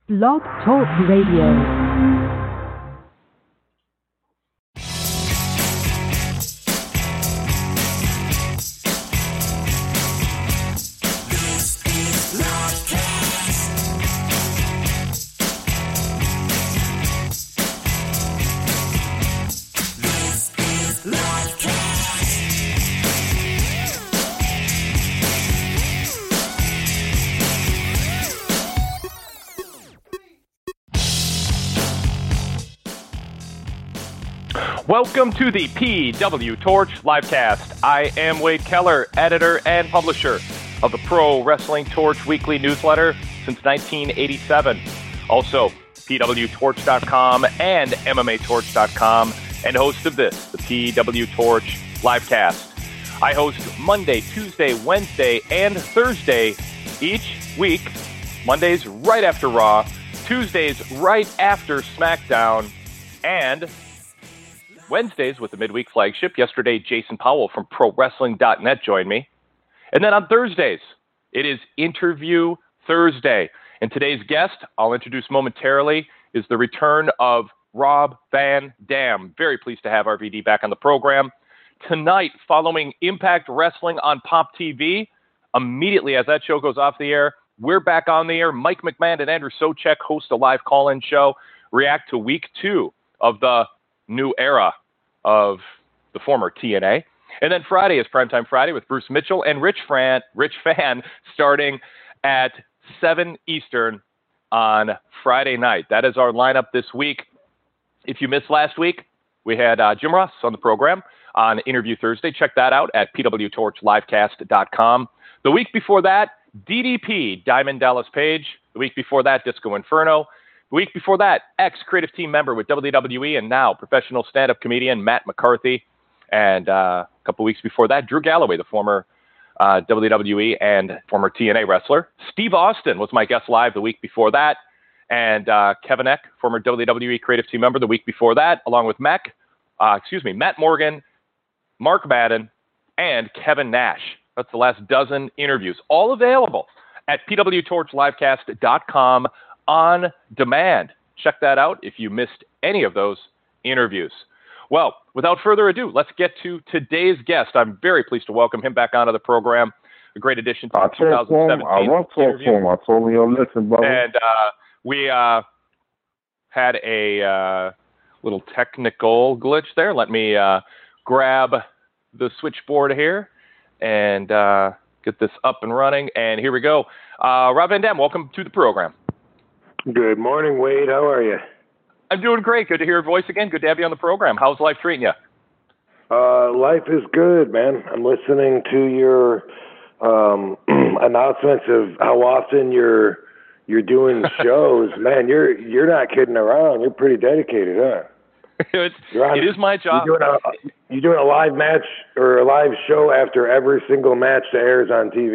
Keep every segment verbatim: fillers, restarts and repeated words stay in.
Blog Talk Radio. Welcome to the P W Torch Livecast. I am Wade Keller, editor and publisher of the Pro Wrestling Torch weekly newsletter since nineteen eighty-seven. Also, P W Torch dot com and M M A Torch dot com, and host of this, the P W Torch Livecast. I host Monday, Tuesday, Wednesday, and Thursday each week. Mondays right after Raw, Tuesdays right after SmackDown, and Wednesdays with the midweek flagship. Yesterday, Jason Powell from Pro Wrestling dot net joined me. And then on Thursdays, it is Interview Thursday. And today's guest, I'll introduce momentarily, is the return of Rob Van Dam. Very pleased to have R V D back on the program. Tonight, following Impact Wrestling on Pop T V, immediately as that show goes off the air, we're back on the air. Mike McMahon and Andrew Socek host a live call-in show, react to week two of the new era of the former T N A. And then Friday is Primetime Friday with Bruce Mitchell and Rich Fran, Rich Fan starting at seven Eastern on Friday night. That is our lineup this week. If you missed last week, we had uh, Jim Ross on the program on Interview Thursday. Check that out at P W Torch Livecast dot com. The week before that, D D P, Diamond Dallas Page. The week before that, Disco Inferno. The week before that, ex-creative team member with W W E and now professional stand-up comedian Matt McCarthy. And uh, a couple weeks before that, Drew Galloway, the former uh, W W E and former T N A wrestler. Steve Austin was my guest live the week before that. And uh, Kevin Eck, former W W E creative team member the week before that, along with Mac, uh, excuse me, Matt Morgan, Mark Madden, and Kevin Nash. That's the last dozen interviews. All available at P W Torch Livecast dot com. On demand. Check that out if you missed any of those interviews. Well, without further ado, let's get to today's guest. I'm very pleased to welcome him back onto the program. A great addition to the twenty seventeen I won't talk to him. I told him, listen, brother. And uh, we uh, had a uh, little technical glitch there. Let me uh, grab the switchboard here and uh, get this up and running. And here we go. Uh, Rob Van Dam, welcome to the program. Good morning, Wade. How are you? I'm doing great. Good to hear your voice again. Good to have you on the program. How's life treating you? Uh, life is good, man. I'm listening to your um, announcements of how often you're you're doing shows. Man, you're you're not kidding around. You're pretty dedicated, huh? it's, on, it is my job. You're doing, a, you're doing a live match or a live show after every single match that airs on T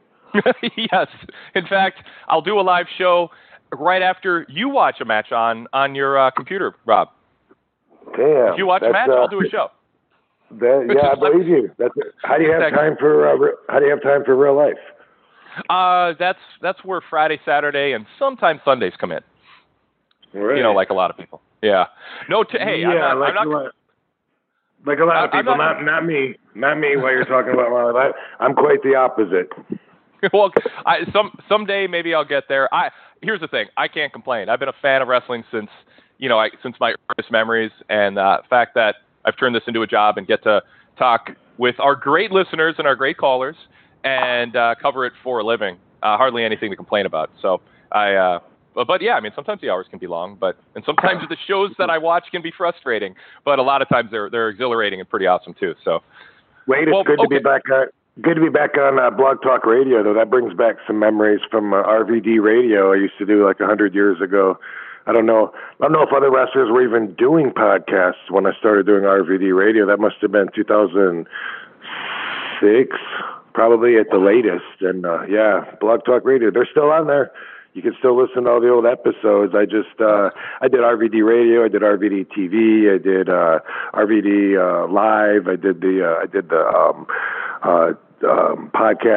V. Yes. In fact, I'll do a live show right after you watch a match on, on your uh, computer, Rob. Damn. If you watch a match, uh, I'll do a show. That, yeah, I believe you. That's it. How do you have time for uh, How do you have time for real life? Uh, that's that's where Friday, Saturday, and sometimes Sundays come in. Right. You know, like a lot of people. Yeah. No. T- hey, yeah, I'm not, like, I'm not, a lot, like a lot of people. Not, not not me. Not me. While you're talking about my life, I'm quite the opposite. Well, I, some someday maybe I'll get there. I here's the thing: I can't complain. I've been a fan of wrestling since you know I, since my earliest memories, and uh, the fact that I've turned this into a job and get to talk with our great listeners and our great callers and uh, cover it for a living. Uh, hardly anything to complain about. So I, uh, but, but yeah, I mean sometimes the hours can be long, but and sometimes the shows that I watch can be frustrating. But a lot of times they're they're exhilarating and pretty awesome too. So Wade, it's well, good okay. to be back on. Good to be back on uh, Blog Talk Radio, though. That brings back some memories from uh, R V D Radio I used to do like a hundred years ago. I don't know. I don't know if other wrestlers were even doing podcasts when I started doing R V D Radio. That must have been two thousand six, probably at the latest. And uh, yeah, Blog Talk Radio. They're still on there. You can still listen to all the old episodes. I just uh, I did R V D Radio. I did R V D T V. I did uh, R V D uh, Live. I did the uh, I did the um, uh, um, podcast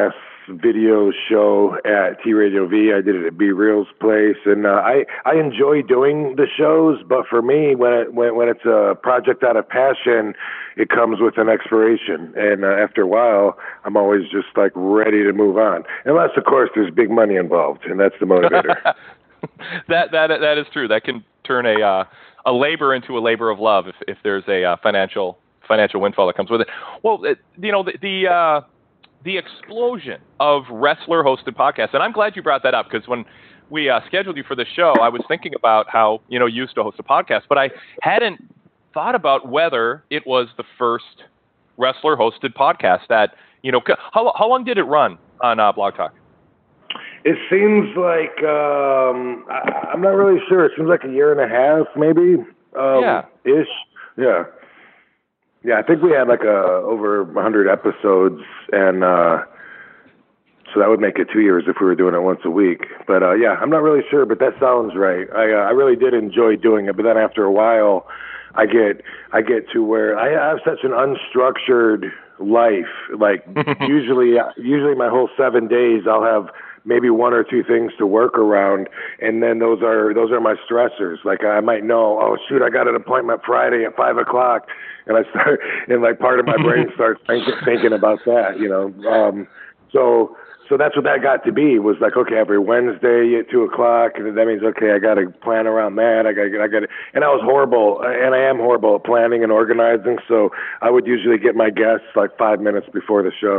video show at T Radio V. I did it at B Real's place, and uh, I I enjoy doing the shows. But for me, when it when when it's a project out of passion, it comes with an expiration, and uh, after a while, I'm always just like ready to move on, unless of course there's big money involved, and that's the motivator. that that that is true. That can turn a uh, a labor into a labor of love if if there's a uh, financial financial windfall that comes with it. Well, it, you know the the, uh, the explosion of wrestler hosted podcasts, and I'm glad you brought that up, because when we uh, scheduled you for the show, I was thinking about how you know you used to host a podcast, but I hadn't thought about whether it was the first wrestler hosted podcast that you know. How how long did it run on uh, Blog Talk? It seems like, um, I, I'm not really sure. It seems like a year and a half, maybe, um, yeah. ish. Yeah. Yeah, I think we had like a, over one hundred episodes, and uh, so that would make it two years if we were doing it once a week. But uh, yeah, I'm not really sure, but that sounds right. I uh, I really did enjoy doing it, but then after a while, I get I get to where I have such an unstructured life. Like usually, usually my whole seven days, I'll have maybe one or two things to work around, and then those are those are my stressors. Like I might know, oh shoot, I got an appointment Friday at five o'clock, and I start, and like part of my brain starts thinking, thinking about that, you know. Um, so so that's what that got to be. Was like, okay, every Wednesday at two o'clock, and that means okay, I got to plan around that. I got I got, and I was horrible, and I am horrible at planning and organizing. So I would usually get my guests like five minutes before the show.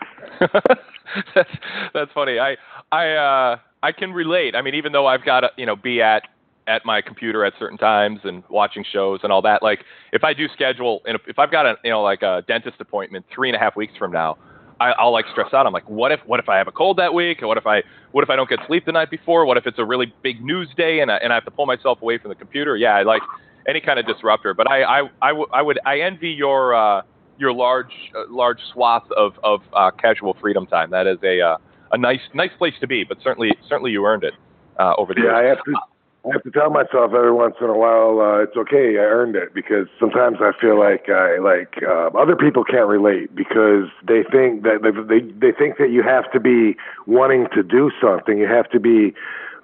that's, that's funny. I I uh, I can relate. I mean, even though I've got to you know be at at my computer at certain times and watching shows and all that. Like if I do schedule and if I've got a you know like a dentist appointment three and a half weeks from now, I, I'll like stress out. I'm like, what if what if I have a cold that week? Or what if I what if I don't get sleep the night before? What if it's a really big news day and I, and I have to pull myself away from the computer? Yeah, I like any kind of disruptor. But I I I, w- I would I envy your uh, your large uh, large swath of of uh, casual freedom time. That is a uh, a nice nice place to be. But certainly certainly you earned it uh, over the yeah, years. I have to. I have to tell myself every once in a while, uh, it's okay, I earned it, because sometimes I feel like I like uh, other people can't relate because they think that they, they they think that you have to be wanting to do something, you have to be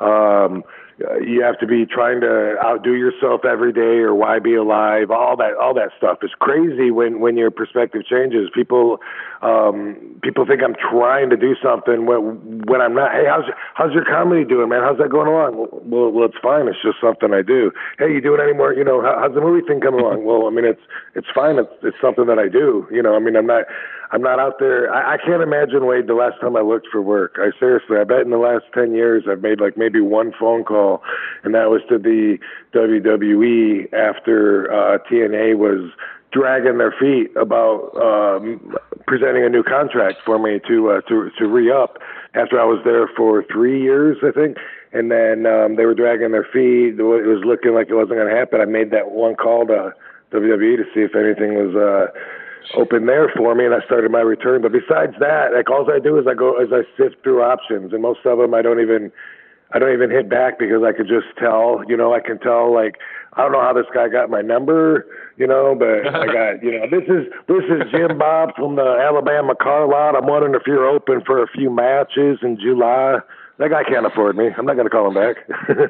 um, you have to be trying to outdo yourself every day, or why be alive? All that all that stuff is crazy when when your perspective changes. People um, people think I'm trying to do something when, when I'm not. Hey, how's how's your comedy doing, man? How's that going along? Well, well, it's fine. It's just something I do. Hey, you doing any more? You know, how, how's the movie thing coming along? Well, I mean, it's it's fine. It's it's something that I do. You know, I mean, I'm not I'm not out there. I, I can't imagine, Wade, the last time I looked for work. I seriously, I bet in the last ten years I've made like maybe one phone call, and that was to the W W E after uh, T N A was dragging their feet about um, presenting a new contract for me to uh, to to re-up after I was there for three years, I think. And then um, they were dragging their feet. It was looking like it wasn't going to happen. I made that one call to W W E to see if anything was uh, open there for me, and I started my return. But besides that, like all I do is I go as I sift through options, and most of them I don't even I don't even hit back because I could just tell. You know, I can tell like I don't know how this guy got my number, you know, but I got you know this is this is Jim Bob from the Alabama car lot. I'm wondering if you're open for a few matches in July. That guy can't afford me. I'm not going to call him back.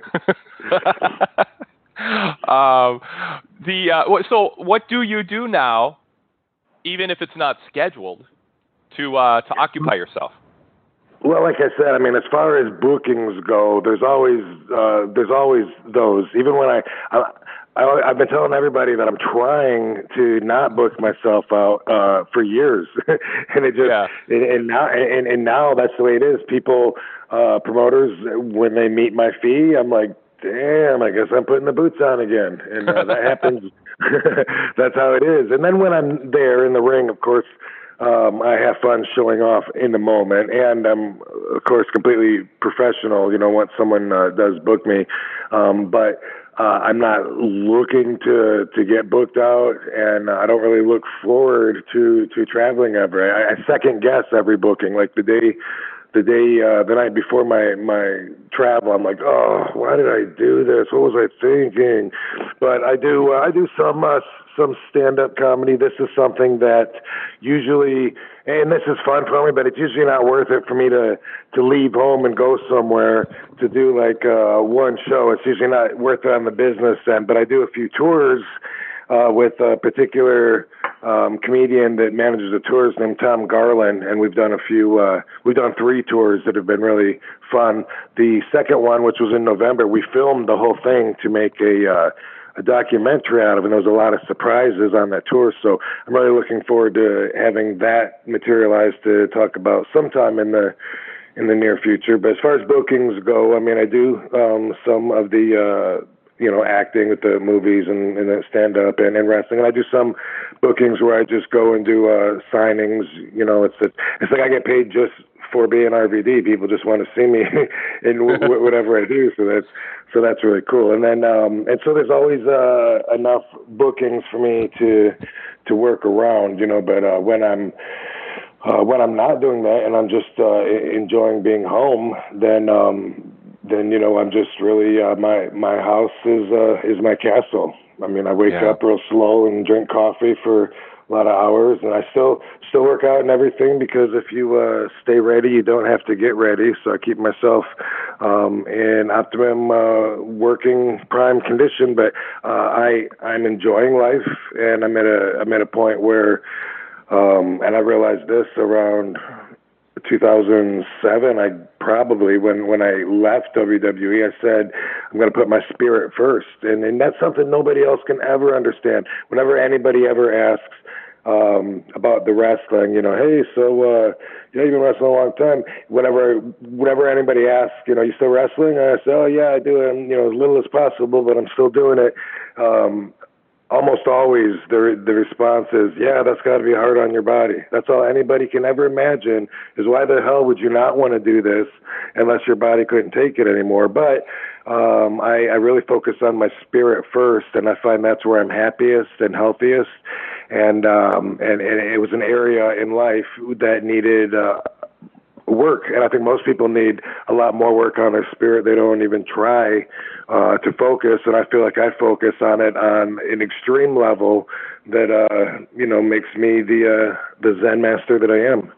um, the uh, so what do you do now, even if it's not scheduled, to uh, to occupy yourself? Well, like I said, I mean, as far as bookings go, there's always uh, there's always those. Even when I, I, I I've been telling everybody that I'm trying to not book myself out uh, for years, and it just yeah. and, and now and, and now that's the way it is. People, uh, promoters, when they meet my fee, I'm like, damn, I guess I'm putting the boots on again, and uh, that happens. That's how it is. And then when I'm there in the ring, of course. Um, I have fun showing off in the moment, and I'm, of course, completely professional, you know, once someone uh, does book me. Um, but uh, I'm not looking to, to get booked out, and I don't really look forward to, to traveling ever. I, I second guess every booking. Like the day the day, uh, the night before my, my travel, I'm like, oh, why did I do this? What was I thinking? But I do, uh, I do some, uh, some stand-up comedy. This is something that usually, and this is fun for me, but it's usually not worth it for me to, to leave home and go somewhere to do like, uh, one show. It's usually not worth it on the business end, but I do a few tours, uh, with a particular, um, comedian that manages the tours named Tom Garland, and we've done a few, uh, we've done three tours that have been really fun. The second one, which was in November, we filmed the whole thing to make a, uh, a documentary out of, and there was a lot of surprises on that tour. So I'm really looking forward to having that materialized to talk about sometime in the, in the near future. But as far as bookings go, I mean, I do, um, some of the, uh, you know, acting with the movies and, and the stand-up and, and wrestling. And I do some bookings where I just go and do uh, signings. You know, it's a, it's like I get paid just for being R V D. People just want to see me in w- w- whatever I do. So that's so that's really cool. And then um, and so there's always uh, enough bookings for me to to work around. You know, but uh, when I'm uh, when I'm not doing that and I'm just uh, enjoying being home, then. Um, then, you know, I'm just really, uh, my, my house is, uh, is my castle. I mean, I wake Yeah. up real slow and drink coffee for a lot of hours, and I still, still work out and everything, because if you, uh, stay ready, you don't have to get ready. So I keep myself, um, in optimum, uh, working prime condition, but, uh, I, I'm enjoying life, and I'm at a, I'm at a point where, um, and I realized this around two thousand seven, I probably, when, when I left W W E, I said, I'm going to put my spirit first. And, and that's something nobody else can ever understand. Whenever anybody ever asks um, about the wrestling, you know, hey, so, uh, you know, you've been wrestling a long time. Whenever, whenever anybody asks, you know, you still wrestling? I say, oh, yeah, I do. And, you know, as little as possible, but I'm still doing it. Um, Almost always the the response is, yeah, that's got to be hard on your body. That's all anybody can ever imagine is, why the hell would you not want to do this unless your body couldn't take it anymore? But um, I, I really focus on my spirit first, and I find that's where I'm happiest and healthiest. And um, and, and it was an area in life that needed uh, work, and I think most people need a lot more work on their spirit. They don't even try uh, to focus, and I feel like I focus on it on an extreme level that uh, you know makes me the uh, the Zen master that I am.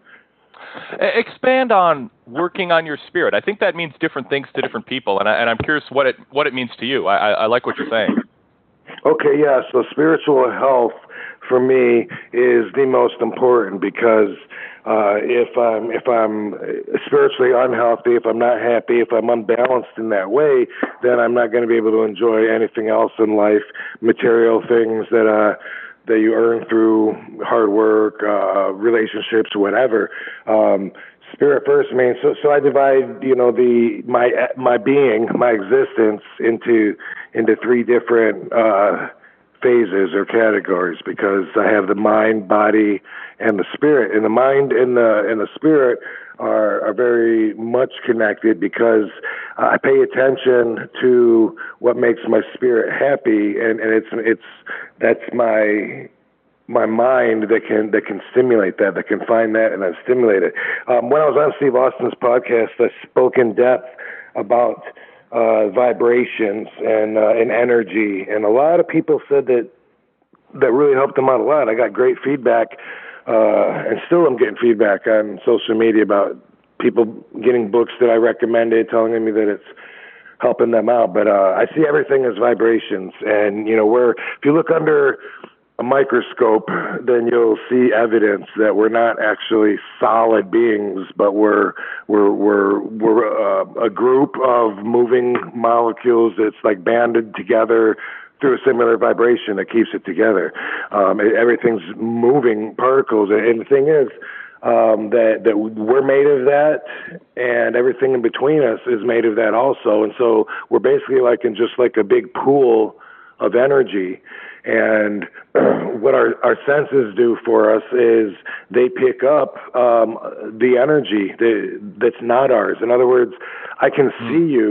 Expand on working on your spirit. I think that means different things to different people, and, I, and I'm curious what it what it means to you. I, I, I like what you're saying. Okay, yeah. So spiritual health for me is the most important, because uh, if I'm if I'm spiritually unhealthy, if I'm not happy, if I'm unbalanced in that way, then I'm not going to be able to enjoy anything else in life, material things that uh, that you earn through hard work, uh, relationships, whatever. Um, Spirit first means so. So I divide, you know, the my my being, my existence into into three different uh, phases or categories, because I have the mind, body, and the spirit. And the mind and the and the spirit are are very much connected, because uh, I pay attention to what makes my spirit happy, and, and it's it's that's my my mind that can that can stimulate that, that can find that and then stimulate it. Um, when I was on Steve Austin's podcast, I spoke in depth about uh, vibrations and uh, and energy, and a lot of people said that that really helped them out a lot. I got great feedback, uh, and still I'm getting feedback on social media about people getting books that I recommended, telling me that it's helping them out. But uh, I see everything as vibrations, and you know, where if you look under a microscope, then you'll see evidence that we're not actually solid beings, but we're we're we're we're uh, a group of moving molecules that's like banded together through a similar vibration that keeps it together. Um, everything's moving particles, and the thing is um, that that we're made of that, and everything in between us is made of that also. And so we're basically like in just like a big pool of energy. And what our, our senses do for us is they pick up um, the energy that, that's not ours. In other words, I can see you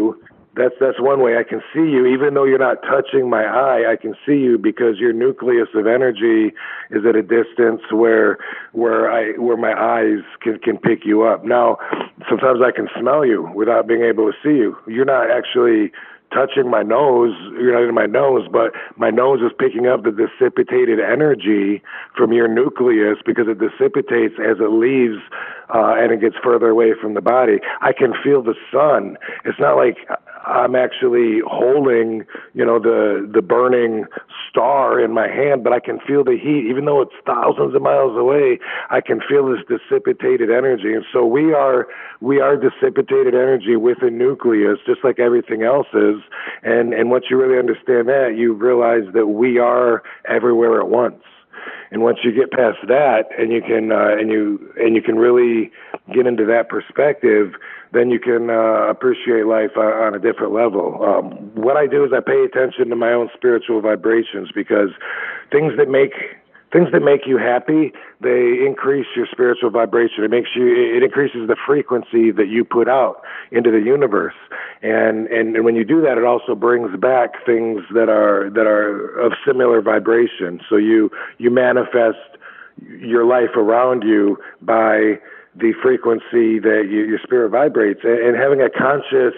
That's that's one way I can see you, even though you're not touching my eye. I can see you because your nucleus of energy is at a distance where where I where my eyes can can pick you up. Now, sometimes I can smell you without being able to see you. You're not actually touching my nose, you're not in my nose, but my nose is picking up the dissipated energy from your nucleus because it dissipates as it leaves uh, and it gets further away from the body. I can feel the sun. It's not like I'm actually holding, you know, the the burning star in my hand, but I can feel the heat. Even though it's thousands of miles away, I can feel this dissipated energy. And so we are we are dissipated energy with a nucleus, just like everything else is. And and once you really understand that, you realize that we are everywhere at once. And once you get past that, and you can uh, and you and you can really get into that perspective, then you can uh, appreciate life on, on a different level. Um, what I do is I pay attention to my own spiritual vibrations, because things that make things that make you happy, they increase your spiritual vibration. It makes you it increases the frequency that you put out into the universe. And, and and when you do that, it also brings back things that are that are of similar vibration. So you you manifest your life around you by the frequency that you, your spirit vibrates, and, and having a conscious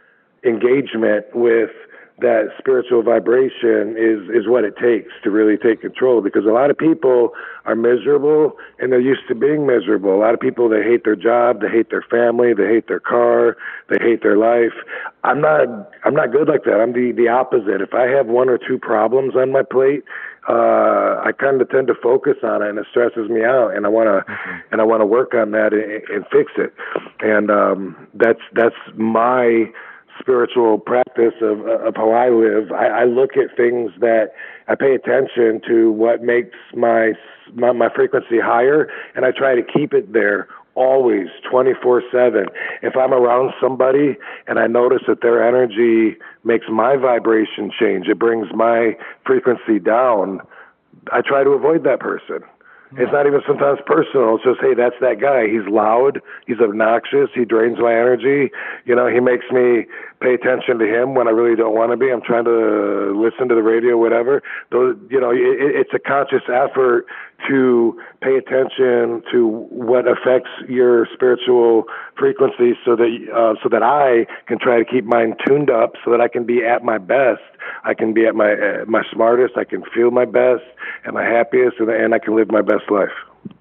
engagement with that spiritual vibration is, is what it takes to really take control, because a lot of people are miserable and they're used to being miserable. A lot of people, they hate their job, they hate their family, they hate their car, they hate their life. I'm not, I'm not good like that. I'm the, the opposite. If I have one or two problems on my plate, uh, I kind of tend to focus on it, and it stresses me out, and I want to, mm-hmm. and I want to work on that and, and fix it. And, um, that's, that's my spiritual practice of of how I live. I, I look at things that I pay attention to what makes my, my my frequency higher, and I try to keep it there always, twenty-four seven. If I'm around somebody and I notice that their energy makes my vibration change, it brings my frequency down, I try to avoid that person. It's not even sometimes personal. It's just, hey, that's that guy. He's loud. He's obnoxious. He drains my energy. You know, he makes me pay attention to him when I really don't want to be. I'm trying to listen to the radio, whatever. Those, you know, it, it's a conscious effort to pay attention to what affects your spiritual frequency, so that uh, so that I can try to keep mine tuned up, so that I can be at my best. I can be at my uh, my smartest. I can feel my best and my happiest, and, and I can live my best life.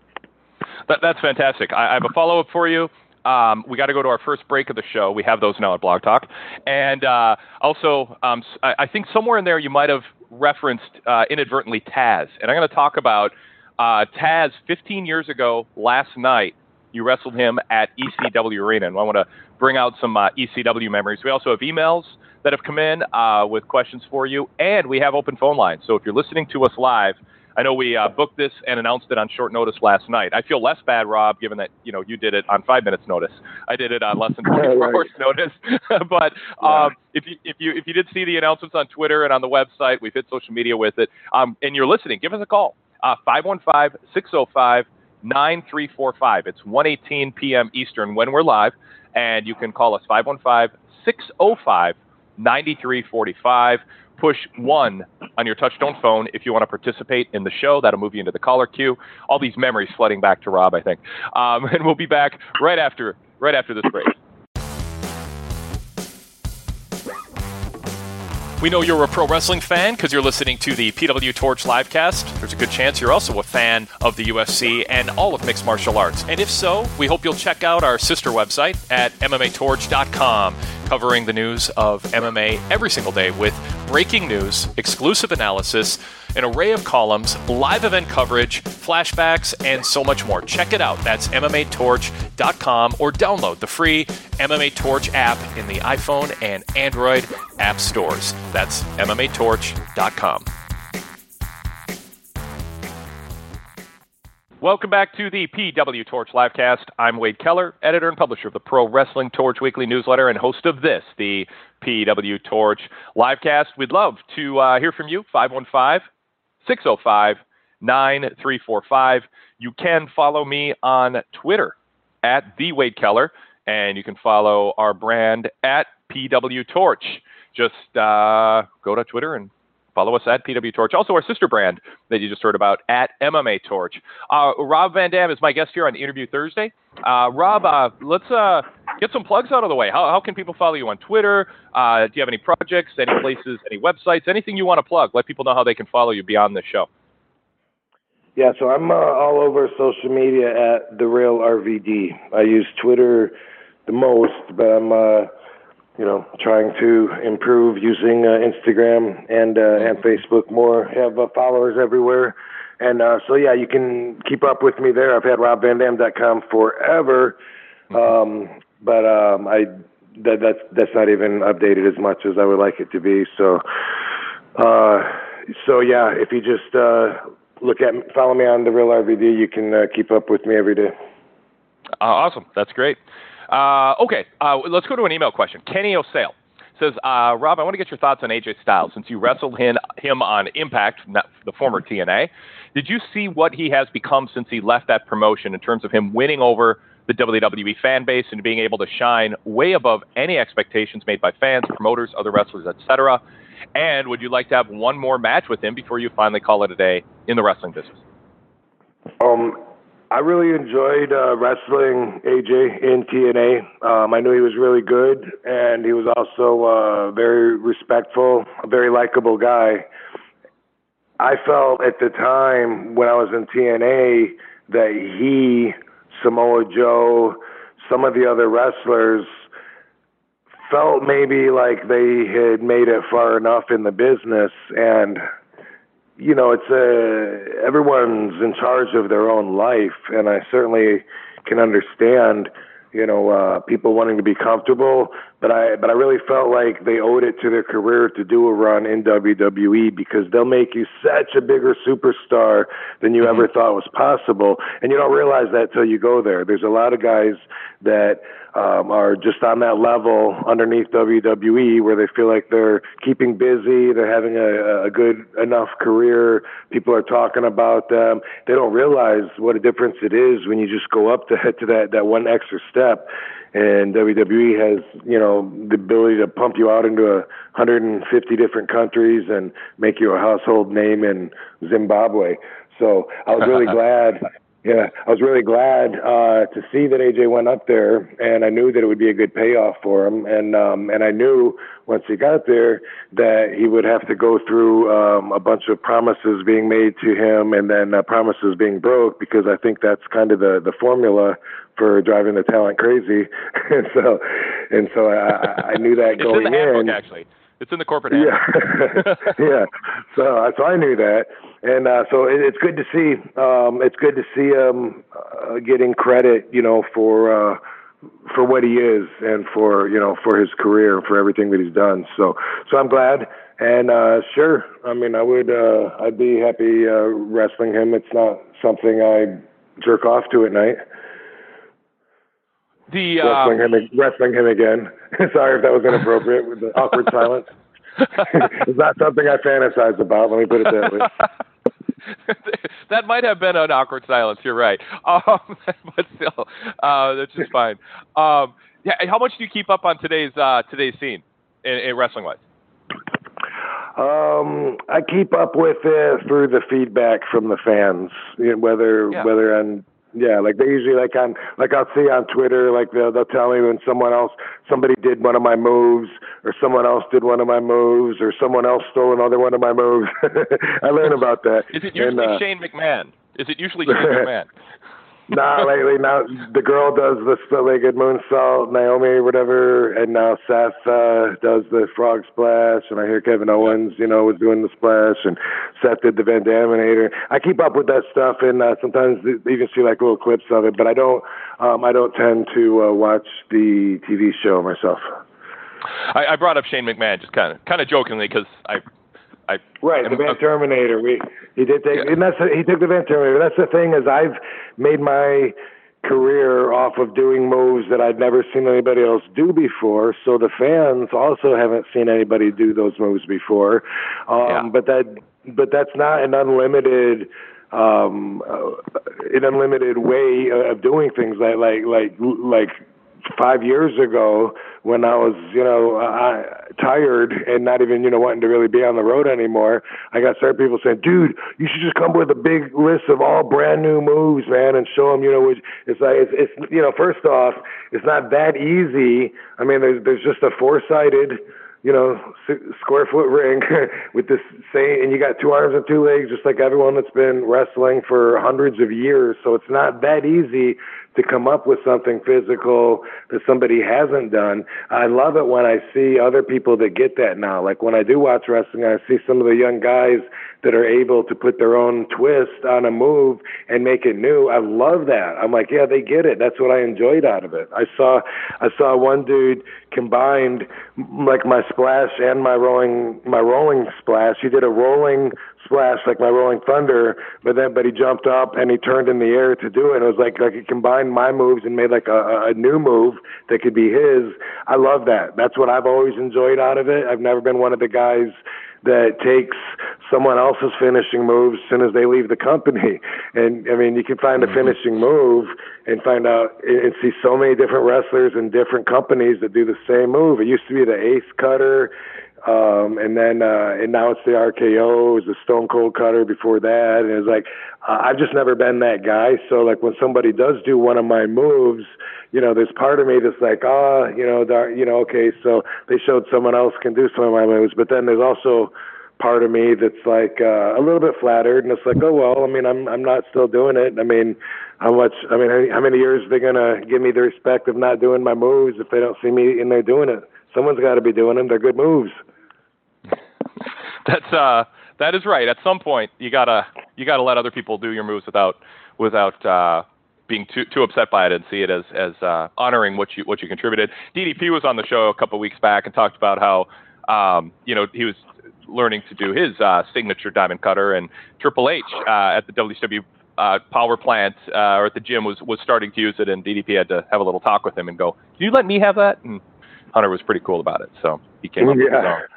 That, that's fantastic. I, I have a follow-up for you. Um, we got to go to our first break of the show. We have those now at Blog Talk. And uh, also, um, I, I think somewhere in there you might have referenced uh, inadvertently Taz. And I'm going to talk about uh, Taz fifteen years ago last night. You wrestled him at E C W Arena. And I want to bring out some uh, E C W memories. We also have emails that have come in uh, with questions for you. And we have open phone lines. So if you're listening to us live, I know we uh, booked this and announced it on short notice last night. I feel less bad, Rob, given that you know you did it on five minutes notice. I did it on less than twenty-four hours notice. But um, if you if you if you did see the announcements on Twitter and on the website, we've hit social media with it. Um, and you're listening, give us a call. Uh, five one five, six oh five, nine three four five. It's one eighteen p.m. Eastern when we're live, and you can call us five one five, six oh five, nine three four five. Push one on your touchtone phone if you want to participate in the show. That'll move you into the caller queue. All these memories flooding back to Rob, I think. Um, and we'll be back right after right after this break. We know you're a pro wrestling fan because you're listening to the P W Torch livecast. There's a good chance you're also a fan of the U F C and all of mixed martial arts. And if so, we hope you'll check out our sister website at M M A torch dot com, covering the news of M M A every single day with breaking news, exclusive analysis, an array of columns, live event coverage, flashbacks, and so much more. Check it out. That's M M A torch dot com, or download the free M M A Torch app in the iPhone and Android app stores. That's M M A torch dot com. Welcome back to the P W Torch livecast. I'm Wade Keller, editor and publisher of the Pro Wrestling Torch weekly newsletter and host of this, the P W Torch livecast. We'd love to uh, hear from you, five one five, six oh five, nine three four five. You can follow me on Twitter at the Wade Keller, and you can follow our brand at P P W Torch. Just uh, go to Twitter and follow us at P W Torch. Also, our sister brand that you just heard about at M M A Torch. Uh, Rob Van Dam is my guest here on Interview Thursday. Uh, Rob, uh, let's uh, get some plugs out of the way. How, how can people follow you on Twitter? Uh, do you have any projects, any places, any websites, anything you want to plug? Let people know how they can follow you beyond this show. Yeah, so I'm uh, all over social media at The Real R V D. I use Twitter the most, but I'm, uh, you know, trying to improve using uh, Instagram and uh, and Facebook more. Have uh, followers everywhere. And uh, so, yeah, you can keep up with me there. I've had rob van dam dot com forever, um, but um, I that, that's, that's not even updated as much as I would like it to be. So, uh, so yeah, if you just... Uh, Look at follow me on The Real R V D. You can uh, keep up with me every day. Uh, awesome. That's great. Uh, okay, uh, let's go to an email question. Kenny O'Sale says, uh, Rob, I want to get your thoughts on A J Styles. Since you wrestled him, him on Impact, not the former T N A, did you see what he has become since he left that promotion in terms of him winning over the W W E fan base and being able to shine way above any expectations made by fans, promoters, other wrestlers, et cetera? And would you like to have one more match with him before you finally call it a day in the wrestling business? Um, I really enjoyed uh, wrestling A J in T N A. Um, I knew he was really good, and he was also uh, very respectful, a very likable guy. I felt at the time when I was in T N A that he, Samoa Joe, some of the other wrestlers felt maybe like they had made it far enough in the business, and you know, it's a everyone's in charge of their own life, and I certainly can understand, you know, uh, people wanting to be comfortable, but I but I really felt like they owed it to their career to do a run in W W E, because they'll make you such a bigger superstar than you mm-hmm. ever thought was possible, and you don't realize that till you go there. There's a lot of guys that um, are just on that level underneath W W E where they feel like they're keeping busy, they're having a, a good enough career, people are talking about them. They don't realize what a difference it is when you just go up to, to that, that one extra step. And W W E has, you know, the ability to pump you out into a one hundred fifty different countries and make you a household name in Zimbabwe. So I was really glad. Yeah, I was really glad uh, to see that A J went up there, and I knew that it would be a good payoff for him. And um, and I knew once he got there that he would have to go through um, a bunch of promises being made to him, and then uh, promises being broke, because I think that's kind of the, the formula for driving the talent crazy. and so and so I, I knew that going in. It's in the handbook, in. actually. It's in the corporate handbook. Yeah, yeah. So, so I knew that, and uh, so it, it's good to see. Um, it's good to see him uh, getting credit, you know, for uh, for what he is, and for you know for his career, and for everything that he's done. So, so I'm glad, and uh, sure. I mean, I would, uh, I'd be happy uh, wrestling him. It's not something I jerk off to at night. The, wrestling, um, him, wrestling him again. Sorry if that was inappropriate with the awkward silence. It's not something I fantasize about. Let me put it that way. That might have been an awkward silence. You're right. Um, but still, uh, that's just fine. Um, yeah, how much do you keep up on today's uh, today's scene in, in wrestling wise? Um, I keep up with it through the feedback from the fans, you know, whether yeah. whether on. Yeah, like they usually like on like I'll see on Twitter, like they'll they'll tell me when someone else somebody did one of my moves, or someone else did one of my moves, or someone else stole another one of my moves. I learn about that. Is it usually and, uh, Shane McMahon? Is it usually Shane McMahon? Nah, lately now the girl does the split-legged moonsault, Naomi, whatever, and now Seth uh, does the frog splash, and I hear Kevin Owens, you know, was doing the splash, and Seth did the Van Daminator. I keep up with that stuff, and uh, sometimes even see like little clips of it, but I don't, um, I don't tend to uh, watch the T V show myself. I, I brought up Shane McMahon just kind of, kind of jokingly, because I. I, right, the Van Terminator. We he did take, yeah. and that's he took the Van Terminator. That's the thing, is I've made my career off of doing moves that I'd never seen anybody else do before. So the fans also haven't seen anybody do those moves before. Um, yeah. But that, but that's not an unlimited, um, uh, an unlimited way of doing things. Like like like like five years ago when I was, you know, uh, tired and not even, you know, wanting to really be on the road anymore. I got certain people saying, dude, you should just come with a big list of all brand new moves, man, and show them, you know, which it's like, it's, it's, you know, first off, it's not that easy. I mean, there's, there's just a four-sided, you know, square foot ring with this same, and you got two arms and two legs, just like everyone that's been wrestling for hundreds of years. So it's not that easy to come up with something physical that somebody hasn't done. I love it when I see other people that get that now. Like when I do watch wrestling, I see some of the young guys that are able to put their own twist on a move and make it new. I love that. I'm like, yeah, they get it. That's what I enjoyed out of it. I saw, I saw one dude combined like my splash and my rolling, my rolling splash. He did a rolling splash like my Rolling Thunder, but then but he jumped up and he turned in the air to do it. It was like like he combined my moves and made like a, a new move that could be his. I love that. That's what I've always enjoyed out of it. I've never been one of the guys that takes someone else's finishing moves as soon as they leave the company. And I mean, you can find a finishing move and find out and see so many different wrestlers in different companies that do the same move. It used to be the ace cutter. Um, and then, uh, and now it's the R K O, it was the Stone Cold Cutter before that. And it's like, uh, I've just never been that guy. So like when somebody does do one of my moves, you know, there's part of me that's like, oh, you know, the, you know, okay, so they showed someone else can do some of my moves. But then there's also part of me that's like, uh, a little bit flattered. And it's like, oh, well, I mean, I'm, I'm not still doing it. I mean, how much, I mean, how many years are they going to give me the respect of not doing my moves if they don't see me in there doing it? Someone's got to be doing them. They're good moves. That's uh, that is right. At some point, you gotta you gotta let other people do your moves without without uh, being too too upset by it and see it as as uh, honoring what you what you contributed. D D P was on the show a couple of weeks back and talked about how um, you know he was learning to do his uh, signature diamond cutter, and Triple H uh, at the W C W uh, power plant uh, or at the gym was was starting to use it, and D D P had to have a little talk with him and go, "Can you let me have that?" And Hunter was pretty cool about it, so he came up yeah. with his own.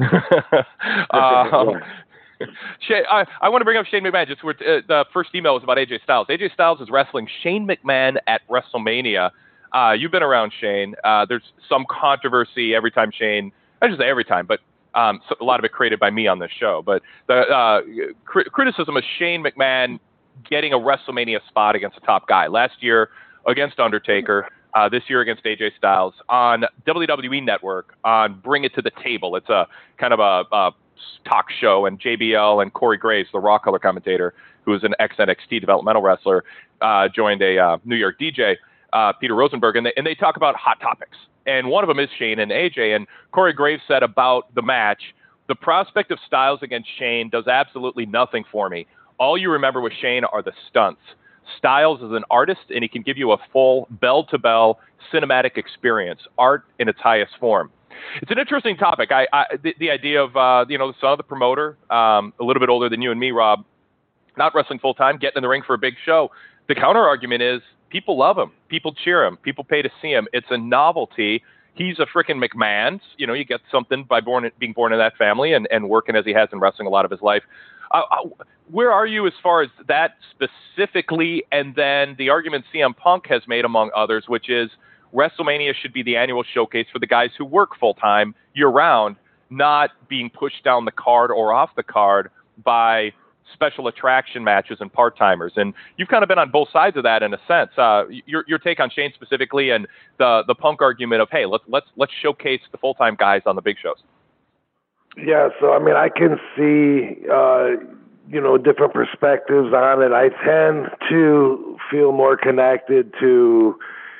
um, Shane, I, I want to bring up Shane McMahon. Just uh, the first email was about A J Styles. A J Styles is wrestling Shane McMahon at WrestleMania. Uh, you've been around Shane. Uh, there's some controversy every time Shane, I should say every time, but um, so a lot of it created by me on this show. But the uh, cri- criticism of Shane McMahon getting a WrestleMania spot against a top guy. Last year against Undertaker. Uh, this year against A J Styles on W W E Network on Bring It to the Table. It's a kind of a, a talk show, and J B L and Corey Graves, the Raw color commentator, who is an ex-N X T developmental wrestler, uh, joined a uh, New York D J, uh, Peter Rosenberg, and they, and they talk about hot topics. And one of them is Shane and A J. And Corey Graves said about the match, the prospect of Styles against Shane does absolutely nothing for me. All you remember with Shane are the stunts. Styles is an artist, and he can give you a full bell-to-bell cinematic experience, art in its highest form. It's an interesting topic. I, I the, the idea of uh, you know, the son of the promoter, um, a little bit older than you and me, Rob, not wrestling full time, getting in the ring for a big show. The counter argument is people love him, people cheer him, people pay to see him. It's a novelty. He's a freaking McMahon. You know, you get something by born being born in that family and, and working as he has in wrestling a lot of his life. Uh, where are you as far as that specifically, and then the argument C M Punk has made, among others, which is WrestleMania should be the annual showcase for the guys who work full-time year-round, not being pushed down the card or off the card by special attraction matches and part-timers. And you've kind of been on both sides of that in a sense. Uh, your, your take on Shane specifically and the, the Punk argument of, hey, let's, let's, let's showcase the full-time guys on the big shows. Yeah, so I mean, I can see, uh, you know, different perspectives on it. I tend to feel more connected to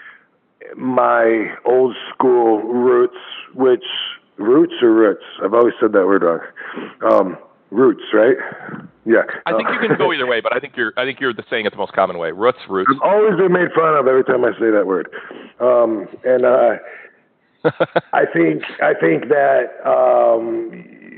my old school roots, which roots or roots? I've always said that word wrong. Um, roots, right? Yeah. I think you can go either way, but I think you're I think you're the saying it the most common way. Roots, roots. I've always been made fun of every time I say that word, um, and. Uh, I think I think that um,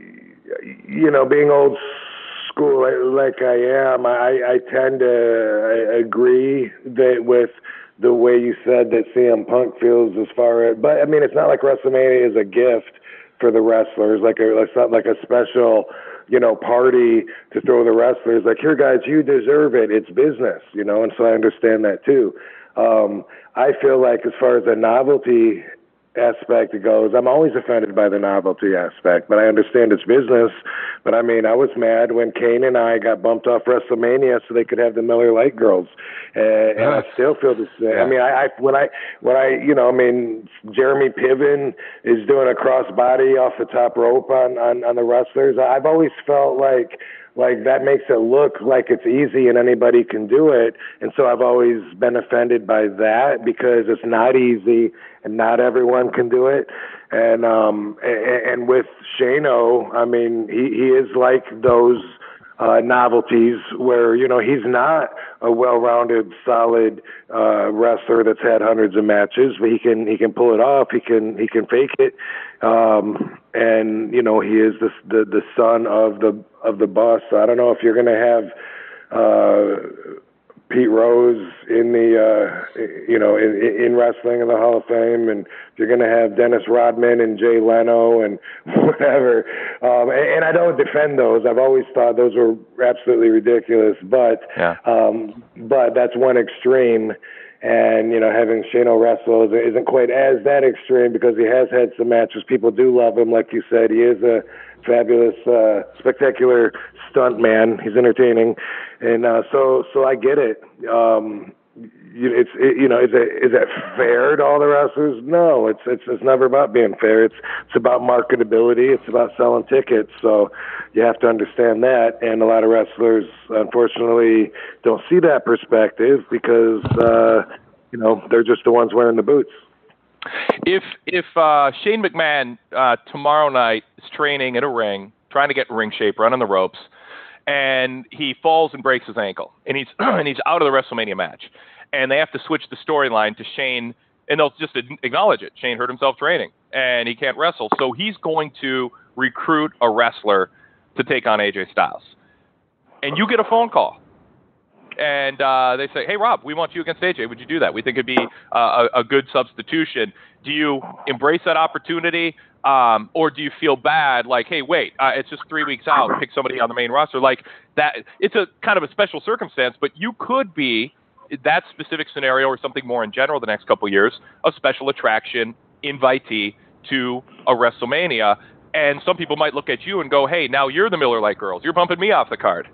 you know, being old school like I am, I, I tend to agree that with the way you said that C M Punk feels as far as. But I mean, it's not like WrestleMania is a gift for the wrestlers, like a, it's not like a special, you know, party to throw the wrestlers. Like, here, guys, you deserve it. It's business, you know, and so I understand that too. Um, I feel like as far as the novelty aspect goes, I'm always offended by the novelty aspect, but I understand it's business. But I mean, I was mad when Kane and I got bumped off WrestleMania so they could have the Miller Lite girls, uh, and I still feel the same. Yeah. I mean, I, I when I when I you know, I mean, Jeremy Piven is doing a crossbody off the top rope on on, on the wrestlers. I've always felt like. Like that makes it look like it's easy and anybody can do it. And so I've always been offended by that because it's not easy and not everyone can do it. And, um, and, and with Shano, I mean, he, he is like those, uh, novelties where, you know, he's not a well-rounded, solid, uh, wrestler that's had hundreds of matches, but he can, he can pull it off. He can, he can fake it. Um, and, you know, he is the, the, the son of the, of the boss. So I don't know if you're going to have, uh, Pete Rose in the, uh, you know, in, in wrestling in the Hall of Fame, and you're going to have Dennis Rodman and Jay Leno and whatever. Um, and, and I don't defend those. I've always thought those were absolutely ridiculous, but, yeah. um, but that's one extreme. And, you know, having Shano wrestle isn't quite as that extreme because he has had some matches. People do love him. Like you said, he is a fabulous, uh, spectacular stunt man. He's entertaining. And, uh, so, so I get it. Um, it's, it, you know, is it, is it fair to all the wrestlers? No, it's, it's, it's never about being fair. It's, it's about marketability. It's about selling tickets. So you have to understand that. And a lot of wrestlers, unfortunately, don't see that perspective because, uh, you know, they're just the ones wearing the boots. If if uh, Shane McMahon uh, tomorrow night is training in a ring, trying to get in ring shape, running the ropes, and he falls and breaks his ankle, and he's and he's out of the WrestleMania match, and they have to switch the storyline to Shane, and they'll just acknowledge it. Shane hurt himself training, and he can't wrestle, so he's going to recruit a wrestler to take on A J Styles, and you get a phone call. And uh, they say, hey, Rob, we want you against A J. Would you do that? We think it'd be uh, a, a good substitution. Do you embrace that opportunity? Um, or do you feel bad? Like, hey, wait, uh, it's just three weeks out. Pick somebody on the main roster. Like that. It's a kind of a special circumstance, but you could be that specific scenario or something more in general the next couple of years, a special attraction invitee to a WrestleMania. And some people might look at you and go, hey, now you're the Miller Lite girls. You're bumping me off the card.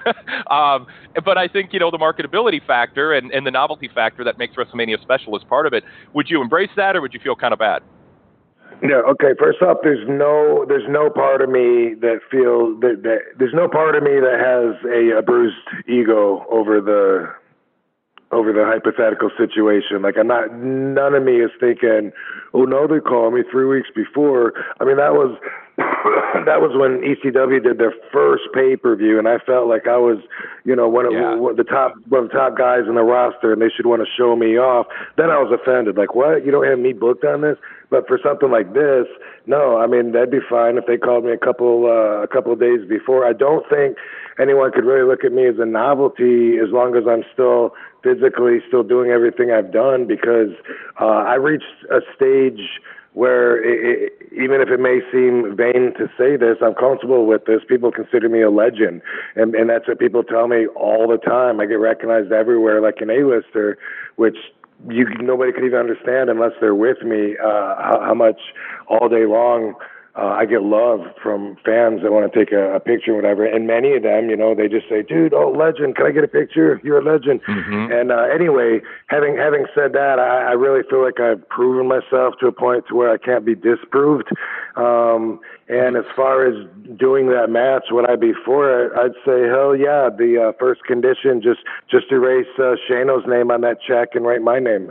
um, but I think, you know, the marketability factor and, and the novelty factor that makes WrestleMania special is part of it. Would you embrace that or would you feel kind of bad? No, okay. First off, there's no there's no part of me that feels that, that there's no part of me that has a, a bruised ego over the over the hypothetical situation. Like I'm not, none of me is thinking, oh no, they called me three weeks before. I mean, that was, that was when E C W did their first pay-per-view, and I felt like I was, you know, one of yeah. the top, one of the top guys in the roster, and they should want to show me off. Then I was offended. Like, what? You don't have me booked on this? But for something like this, no. I mean, that'd be fine if they called me a couple, uh, a couple of days before. I don't think anyone could really look at me as a novelty as long as I'm still physically still doing everything I've done, because uh, I reached a stage where it, it, even if it may seem vain to say this, I'm comfortable with this. People consider me a legend, and, and that's what people tell me all the time. I get recognized everywhere like an A-lister, which you nobody could even understand unless they're with me, uh, how, how much all day long Uh, I get love from fans that want to take a, a picture or whatever. And many of them, you know, they just say, dude, oh, legend, can I get a picture? You're a legend. Mm-hmm. And uh, anyway, having having said that, I, I really feel like I've proven myself to a point to where I can't be disproved. Um, and as far as doing that match, would I be for it? I'd say, hell yeah. The uh, first condition, just, just erase uh, Shano's name on that check and write my name.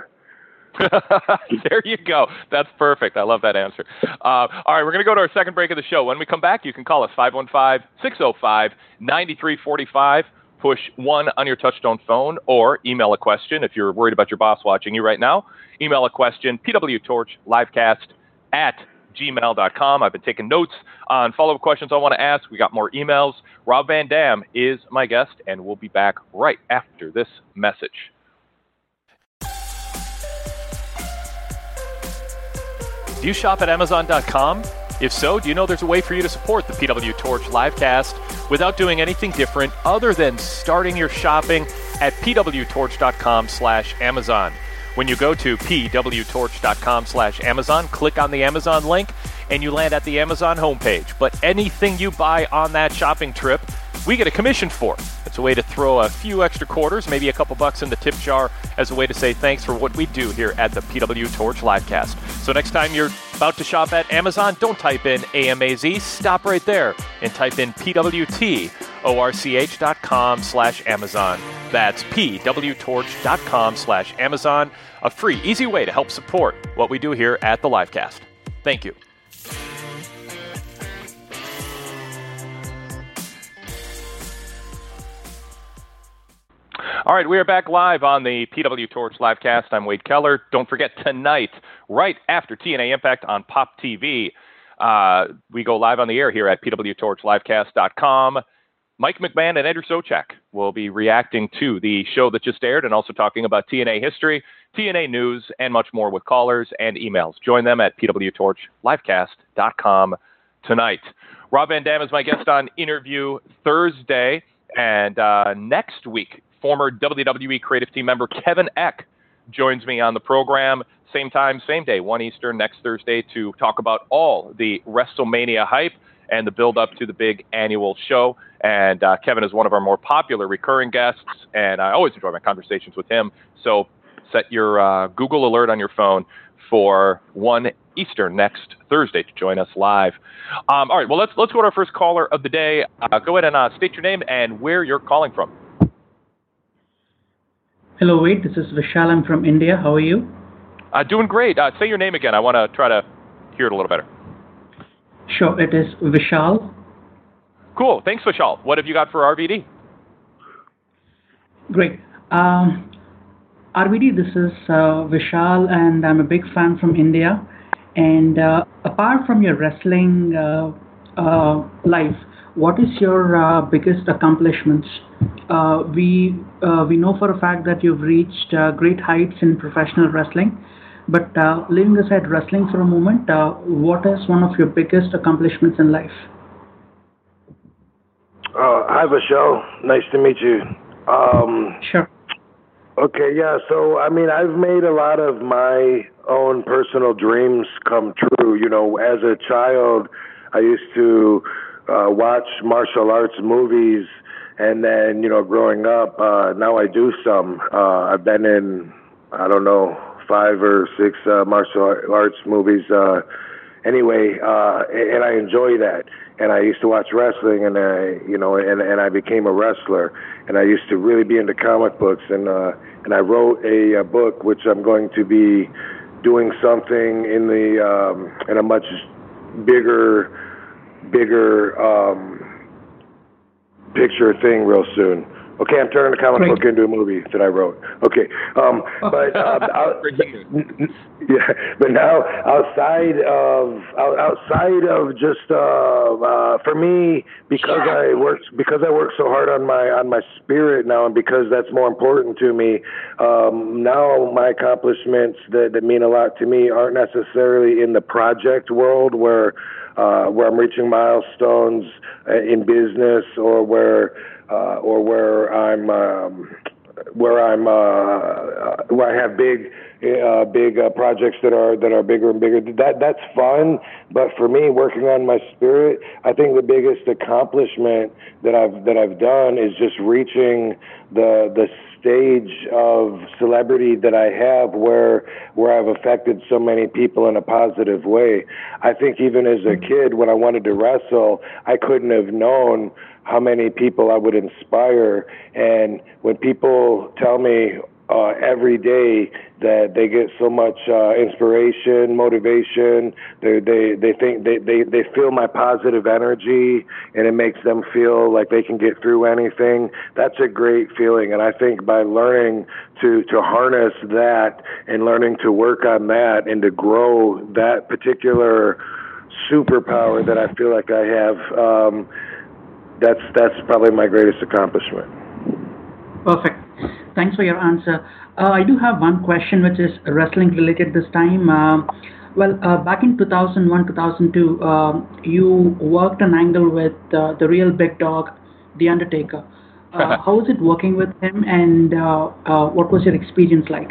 There you go. That's perfect. I love that answer. Uh, all right, we're going to go to our second break of the show. When we come back, you can call us five one five, six oh five, nine three four five. Push one on your touchtone phone or email a question if you're worried about your boss watching you right now. Email a question, P W Torch Livecast at gmail dot com. I've been taking notes on follow-up questions I want to ask. We got more emails. Rob Van Dam is my guest, and we'll be back right after this message. Do you shop at Amazon dot com? If so, do you know there's a way for you to support the P W Torch Livecast without doing anything different other than starting your shopping at pwtorch.com slash Amazon. When you go to pwtorch.com slash Amazon, click on the Amazon link, and you land at the Amazon homepage. But anything you buy on that shopping trip, we get a commission for. It's a way to throw a few extra quarters, maybe a couple bucks in the tip jar as a way to say thanks for what we do here at the P W Torch Livecast. So next time you're about to shop at Amazon, don't type in A M A Z, stop right there and type in pwtorch.com slash Amazon. That's pwtorch.com slash Amazon, a free, easy way to help support what we do here at the Livecast. Thank you. All right, we are back live on the P W Torch Livecast. I'm Wade Keller. Don't forget, tonight, right after T N A Impact on Pop T V, uh, we go live on the air here at p w torch livecast dot com. Mike McMahon and Andrew Socek will be reacting to the show that just aired and also talking about T N A history, T N A news, and much more with callers and emails. Join them at p w torch livecast dot com tonight. Rob Van Dam is my guest on Interview Thursday, and uh, next week, former W W E creative team member Kevin Eck joins me on the program. Same time, same day, one Eastern, next Thursday, to talk about all the WrestleMania hype and the build-up to the big annual show. And uh, Kevin is one of our more popular recurring guests, and I always enjoy my conversations with him. So set your uh, Google alert on your phone for one Eastern next Thursday to join us live. Um, all right, well, let's let's go to our first caller of the day. Uh, go ahead and uh, state your name and where you're calling from. Hello, Wade. This is Vishal. I'm from India. How are you? Uh, doing great. Uh, say your name again. I want to try to hear it a little better. Sure. It is Vishal. Cool. Thanks, Vishal. What have you got for R V D? Great. Um, R V D, this is uh, Vishal, and I'm a big fan from India. And uh, apart from your wrestling uh, uh, life, what is your uh, biggest accomplishments? Uh, we uh, we know for a fact that you've reached uh, great heights in professional wrestling, but uh, leaving aside wrestling for a moment, uh, what is one of your biggest accomplishments in life? Uh, hi, Vishal. Nice to meet you. Um, sure. Okay, yeah, so, I mean, I've made a lot of my own personal dreams come true. You know, as a child, I used to uh, watch martial arts movies, and then, you know, growing up, uh, now I do some. Uh, I've been in, I don't know, five or six uh, martial arts movies uh, anyway, uh, and I enjoy that. And I used to watch wrestling, and I, you know, and, and I became a wrestler. And I used to really be into comic books, and uh, and I wrote a, a book which I'm going to be doing something in the um, in a much bigger, bigger um, picture thing real soon. Okay, I'm turning the comic Great. book into a movie that I wrote. Okay, um, but uh, out, yeah, but now outside of outside of just uh, uh, for me, because I work because I work so hard on my on my spirit now, and because that's more important to me. Um, now my accomplishments that, that mean a lot to me aren't necessarily in the project world where uh, where I'm reaching milestones in business, or where. Uh, or where I'm, um, where I'm, uh, where I have big, uh, big uh, projects that are that are bigger and bigger. That that's fun, but for me, working on my spirit, I think the biggest accomplishment that I've that I've done is just reaching the the stage of celebrity that I have, where where I've affected so many people in a positive way. I think even as a kid, when I wanted to wrestle, I couldn't have known how many people I would inspire. And when people tell me uh, every day that they get so much uh, inspiration, motivation, they they they think they, they they feel my positive energy, and it makes them feel like they can get through anything. That's a great feeling. And I think by learning to to harness that and learning to work on that and to grow that particular superpower that I feel like I have, um, That's that's probably my greatest accomplishment. Perfect. Thanks for your answer. Uh, I do have one question which is wrestling related this time. Uh, well, uh, back in two thousand one, two thousand two, uh, you worked an angle with uh, the real big dog, The Undertaker. uh, how was it working with him, and uh, uh, what was your experience like?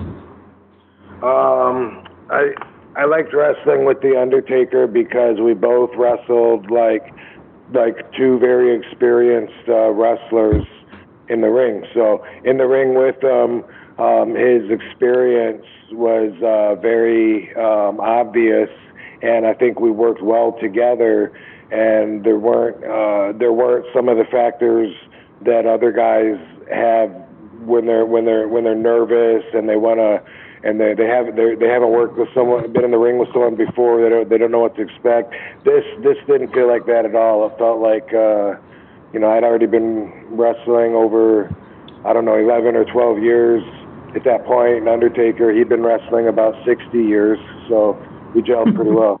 Um, I I liked wrestling with the Undertaker because we both wrestled like like two very experienced uh, wrestlers in the ring. So in the ring with him, um, his experience was uh, very um, obvious, and I think we worked well together. And there weren't uh, there weren't some of the factors that other guys have when they're when they're when they're nervous and they want to. And they they haven't they haven't worked with someone, been in the ring with someone before. They don't they don't know what to expect. This this didn't feel like that at all. It felt like uh, you know I'd already been wrestling over I don't know eleven or twelve years at that point. And Undertaker, he'd been wrestling about sixty years, so we gelled pretty well.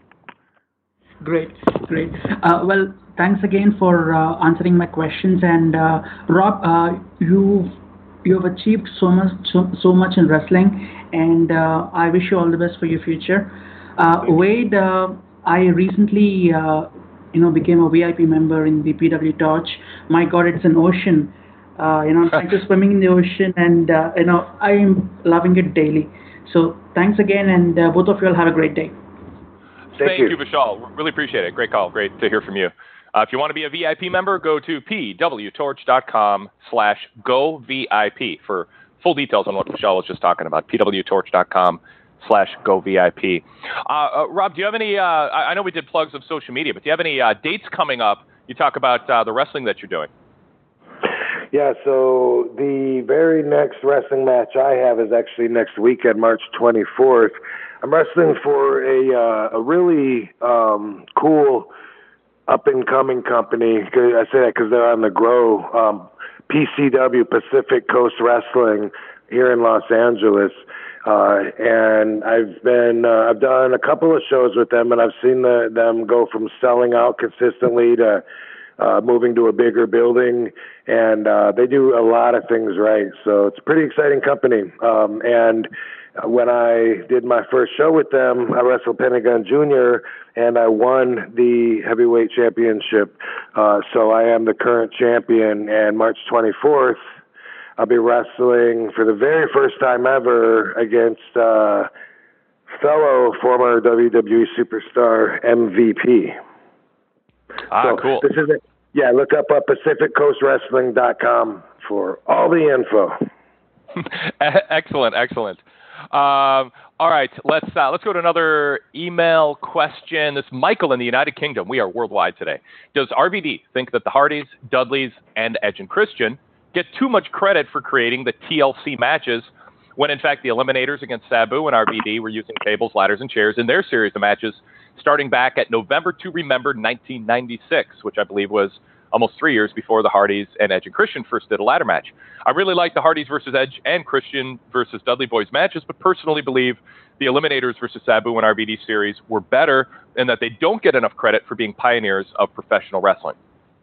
Great, great. Uh, well, thanks again for uh, answering my questions. And uh, Rob, uh, you've You have achieved so much, so, so much in wrestling, and uh, I wish you all the best for your future. Uh, Wade, uh, I recently, uh, you know, became a V I P member in the P W Torch. My God, it's an ocean. Uh, you know, I'm just swimming in the ocean, and uh, you know, I'm loving it daily. So thanks again, and uh, both of you all have a great day. Thank, Thank you, you, Vishal. Really appreciate it. Great call. Great to hear from you. Uh, if you want to be a V I P member, go to pwtorch.com slash go VIP for full details on what Vishal was just talking about. pwtorch.com slash go VIP. Uh, uh, Rob, do you have any, uh, I know we did plugs of social media, but do you have any uh, dates coming up? You talk about uh, the wrestling that you're doing. Yeah, so the very next wrestling match I have is actually next weekend, March twenty-fourth. I'm wrestling for a, uh, a really um, cool up-and-coming company. I say that because they're on the grow. Um, P C W, Pacific Coast Wrestling, here in Los Angeles. Uh, and I've been, uh, I've done a couple of shows with them, and I've seen the, them go from selling out consistently to uh, moving to a bigger building. And uh, they do a lot of things right. So it's a pretty exciting company. Um, and when I did my first show with them, I wrestled Pentagon Junior, and I won the heavyweight championship. Uh, so I am the current champion, and March twenty-fourth, I'll be wrestling for the very first time ever against uh, fellow former W W E superstar M V P. Ah, so cool. This is it. Yeah, look up uh, pacific coast wrestling dot com for all the info. Excellent, excellent. Um, all right, let's uh, let's go to another email question. This is Michael in the United Kingdom. We are worldwide today. Does R V D think that the Hardys, Dudleys, and Edge and Christian get too much credit for creating the T L C matches when, in fact, the Eliminators against Sabu and R V D were using tables, ladders, and chairs in their series of matches starting back at November to Remember nineteen ninety-six, which I believe was almost three years before the Hardys and Edge and Christian first did a ladder match. I really like the Hardys versus Edge and Christian versus Dudley Boys matches, but personally believe the Eliminators versus Sabu and R V D series were better and that they don't get enough credit for being pioneers of professional wrestling.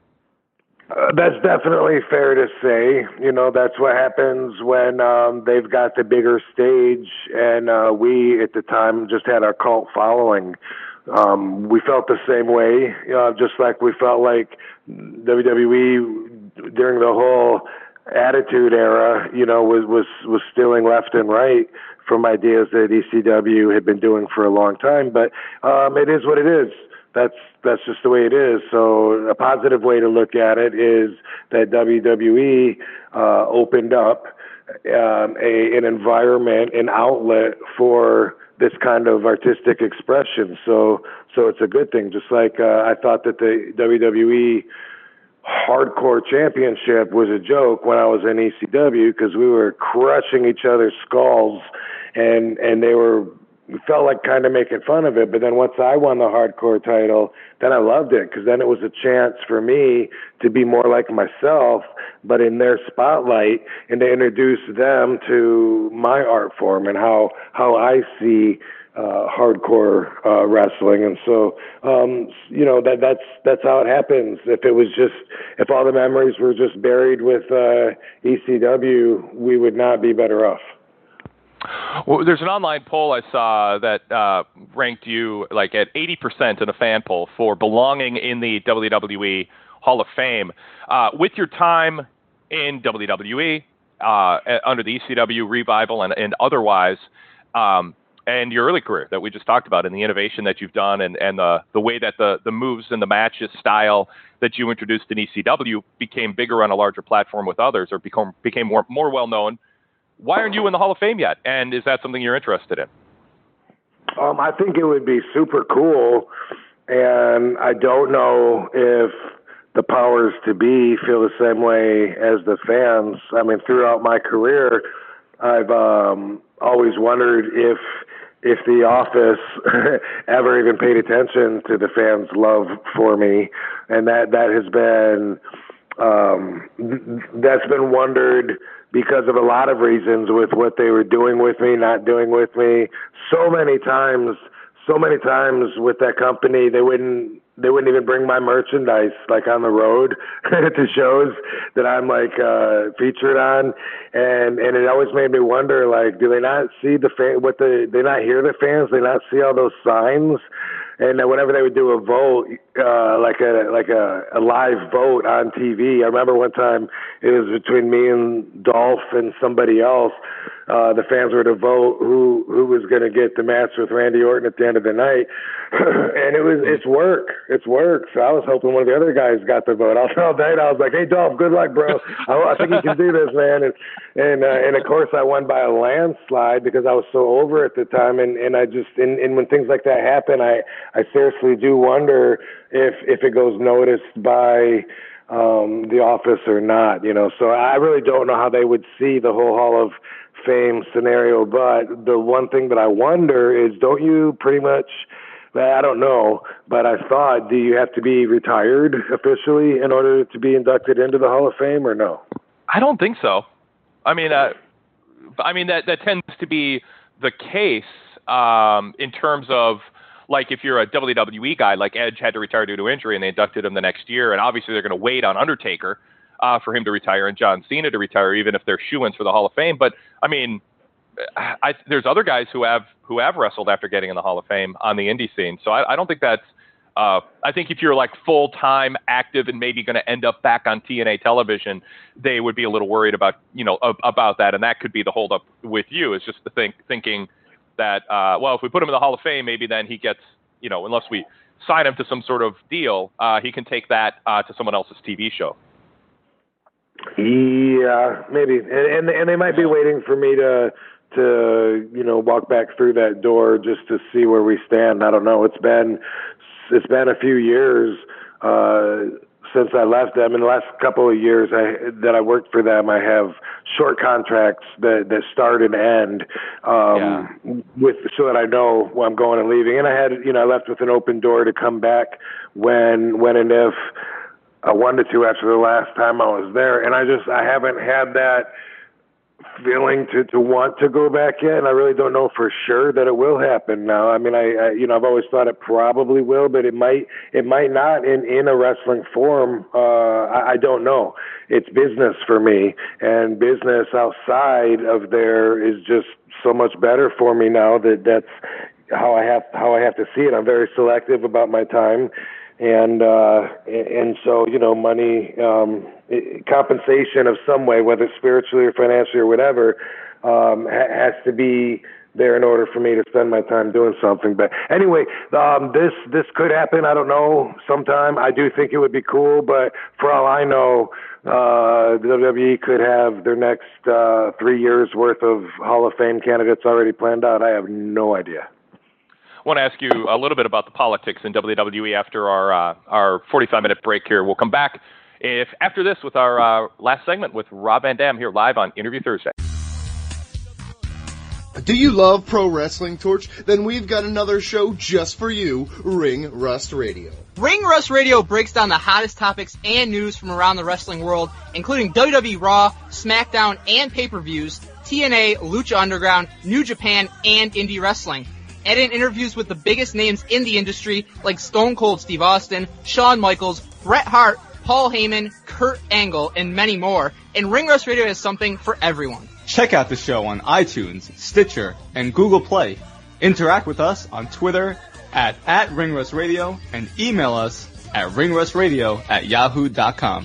Uh, that's definitely fair to say. You know, that's what happens when um, they've got the bigger stage, and uh, we at the time just had our cult following. Um, we felt the same way, you know, just like we felt like W W E during the whole Attitude Era, you know, was, was, was stealing left and right from ideas that E C W had been doing for a long time. But um, it is what it is. That's that's just the way it is. So a positive way to look at it is that W W E uh, opened up um, a, an environment, an outlet for this kind of artistic expression. So so it's a good thing. Just like uh, I thought that the W W E Hardcore Championship was a joke when I was in E C W because we were crushing each other's skulls, and and they were we felt like kind of making fun of it. But then once I won the Hardcore title, then I loved it because then it was a chance for me to be more like myself, but in their spotlight, and to introduce them to my art form and how how I see uh, hardcore uh, wrestling. And so, um, you know, that that's that's how it happens. If it was just if all the memories were just buried with uh, E C W, we would not be better off. Well, there's an online poll I saw that uh, ranked you like at eighty percent in a fan poll for belonging in the W W E Hall of Fame. Uh, with your time in W W E, uh, under the E C W revival and, and otherwise, um, and your early career that we just talked about and the innovation that you've done and, and the, the way that the, the moves and the matches style that you introduced in E C W became bigger on a larger platform with others or become, became more, more well-known. Why aren't you in the Hall of Fame yet? And is that something you're interested in? Um, I think it would be super cool, and I don't know if the powers to be feel the same way as the fans. I mean, throughout my career, I've um, always wondered if if The Office ever even paid attention to the fans' love for me, and that that has been um, that's been wondered because of a lot of reasons with what they were doing with me, not doing with me. So many times, so many times with that company, they wouldn't they wouldn't even bring my merchandise like on the road to shows that I'm like uh, featured on, and and it always made me wonder, like, do they not see the fan? What the they not hear the fans? They not see all those signs? And whenever they would do a vote, uh, like a like a, a live vote on T V, I remember one time it was between me and Dolph and somebody else. Uh, the fans were to vote who who was going to get the match with Randy Orton at the end of the night, and it was it's work, it's work. So I was hoping one of the other guys got the vote. All night I was like, "Hey Dolph, good luck, bro. I, I think you can do this, man." And and uh, and of course I won by a landslide because I was so over at the time, and and I just and, and when things like that happen, I. I seriously do wonder if if it goes noticed by um, The Office or not, you know. So I really don't know how they would see the whole Hall of Fame scenario. But the one thing that I wonder is, don't you pretty much, I don't know, but I thought, do you have to be retired officially in order to be inducted into the Hall of Fame or no? I don't think so. I mean, uh, I mean that that tends to be the case um, in terms of, like, if you're a W W E guy, like Edge had to retire due to injury and they inducted him the next year, and obviously they're going to wait on Undertaker uh, for him to retire and John Cena to retire, even if they're shoo-ins for the Hall of Fame. But, I mean, I, there's other guys who have who have wrestled after getting in the Hall of Fame on the indie scene. So I, I don't think that's uh, – I think if you're, like, full-time active and maybe going to end up back on T N A television, they would be a little worried about, you know, about that, and that could be the holdup with you, is just the think, thinking – that, uh, well, if we put him in the Hall of Fame, maybe then he gets, you know, unless we sign him to some sort of deal, uh, he can take that uh, to someone else's T V show. Yeah, maybe. And, and and they might be waiting for me to, to, you know, walk back through that door just to see where we stand. I don't know. It's been, it's been a few years uh, since I left them. In the last couple of years I, that I worked for them, I have short contracts that, that start and end um, yeah. with so that I know when I'm going and leaving. And I had, you know, I left with an open door to come back when when and if I wanted to after the last time I was there. And I just I haven't had that feeling to, to want to go back yet, and I really don't know for sure that it will happen now. I mean, I, I you know, I've always thought it probably will, but it might, it might not in, in a wrestling form. Uh, I, I don't know. It's business for me, and business outside of there is just so much better for me now that that's how I have, how I have to see it. I'm very selective about my time. And, uh, and so, you know, money, um, compensation of some way, whether spiritually or financially or whatever, um, ha- has to be there in order for me to spend my time doing something. But anyway, um, this, this could happen. I don't know, sometime. I do think it would be cool, but for all I know, uh, the W W E could have their next, uh, three years worth of Hall of Fame candidates already planned out. I have no idea. I want to ask you a little bit about the politics in W W E after our uh, our forty-five minute break here. We'll come back if after this with our uh, last segment with Rob Van Dam here live on Interview Thursday. Do you love pro wrestling, Torch? Then we've got another show just for you, Ring Rust Radio. Ring Rust Radio breaks down the hottest topics and news from around the wrestling world, including W W E Raw, SmackDown, and pay-per-views, T N A, Lucha Underground, New Japan, and indie wrestling. Add in interviews with the biggest names in the industry like Stone Cold Steve Austin, Shawn Michaels, Bret Hart, Paul Heyman, Kurt Angle, and many more. And Ring Rust Radio has something for everyone. Check out the show on iTunes, Stitcher, and Google Play. Interact with us on Twitter at, at ringrustradio and email us at ringrustradio at yahoo dot com.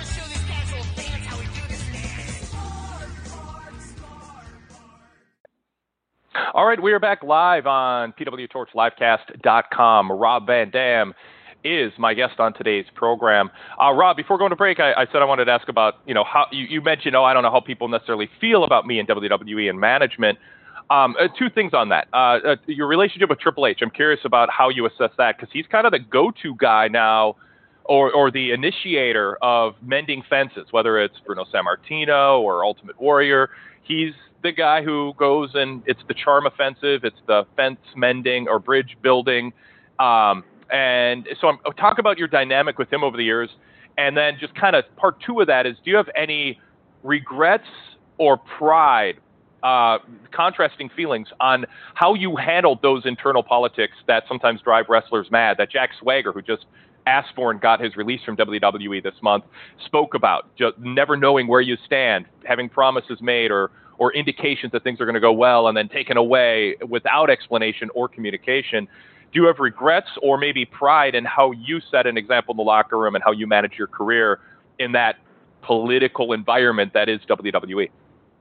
All right, we are back live on P W Torch Livecast dot com. Rob Van Dam is my guest on today's program. Uh, Rob, before going to break, I, I said I wanted to ask about, you know, how you, you mentioned, oh, I don't know how people necessarily feel about me in W W E and management. Um, uh, two things on that. Uh, uh, your relationship with Triple H, I'm curious about how you assess that, because he's kind of the go-to guy now, or, or the initiator of mending fences, whether it's Bruno Sammartino or Ultimate Warrior. He's the guy who goes and it's the charm offensive, it's the fence mending or bridge building. Um, and so I'm talk about your dynamic with him over the years. And then just kind of part two of that is, do you have any regrets or pride, uh, contrasting feelings on how you handled those internal politics that sometimes drive wrestlers mad, that Jack Swagger, who just asked for and got his release from W W E this month, spoke about, just never knowing where you stand, having promises made or or indications that things are going to go well and then taken away without explanation or communication. Do you have regrets or maybe pride in how you set an example in the locker room and how you manage your career in that political environment that is W W E?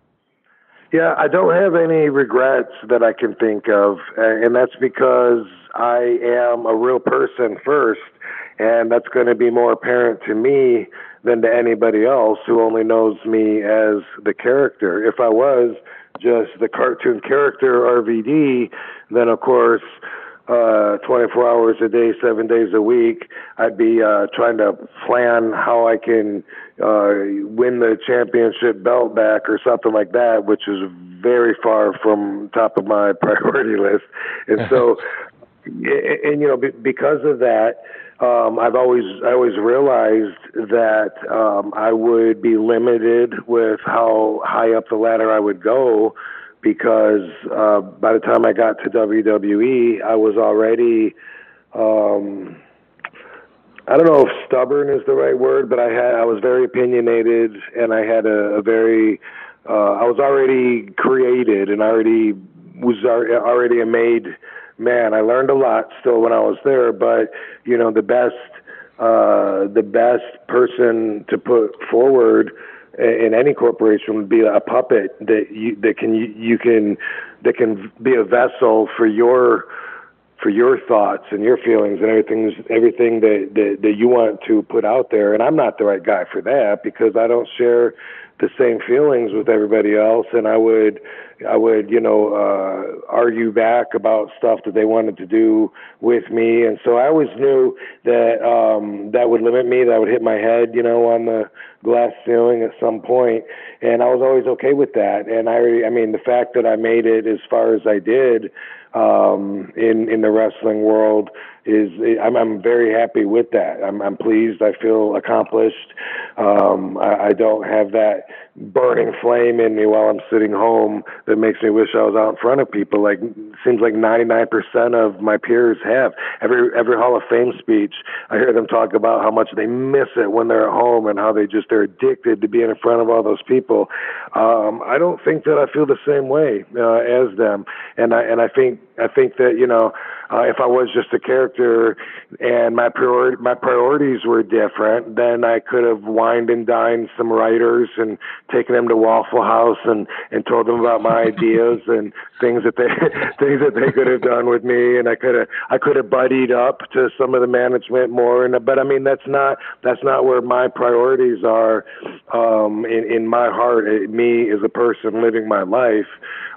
Yeah, I don't have any regrets that I can think of, and that's because I am a real person first, and that's going to be more apparent to me than to anybody else who only knows me as the character. If I was just the cartoon character R V D, then of course, uh, twenty-four hours a day, seven days a week, I'd be uh, trying to plan how I can uh, win the championship belt back or something like that, which is very far from top of my priority list. And so, and, and you know, because of that, Um, I've always, I always realized that um, I would be limited with how high up the ladder I would go, because uh, by the time I got to W W E, I was already, um, I don't know if stubborn is the right word, but I had, I was very opinionated, and I had a, a very, uh, I was already created, and I already was already a made man. I learned a lot still when I was there, but you know, the best, uh, the best person to put forward in any corporation would be a puppet that you, that can, you, you can, that can be a vessel for your, for your thoughts and your feelings and everything, everything that, that, that you want to put out there. And I'm not the right guy for that, because I don't share the same feelings with everybody else. And I would, I would, you know, uh, argue back about stuff that they wanted to do with me. And so I always knew that, um, that would limit me, that would hit my head, you know, on the glass ceiling at some point. And I was always okay with that. And I, I mean, the fact that I made it as far as I did, um, in, in the wrestling world is, I'm, I'm very happy with that. I'm, I'm pleased. I feel accomplished. Um, I, I don't have that burning flame in me while I'm sitting home that makes me wish I was out in front of people. Like, seems like ninety-nine percent of my peers have. Every, every Hall of Fame speech, I hear them talk about how much they miss it when they're at home and how they just, they're addicted to being in front of all those people. Um, I don't think that I feel the same way, uh, as them. And I, and I think, I think that, you know, uh, if I was just a character and my priori- my priorities were different, then I could have wined and dined some writers and taken them to Waffle House and, and told them about my ideas and things that they things that they could have done with me, and I could have I could have buddied up to some of the management more. And but I mean, that's not that's not where my priorities are. Um, in in my heart, me as a person living my life.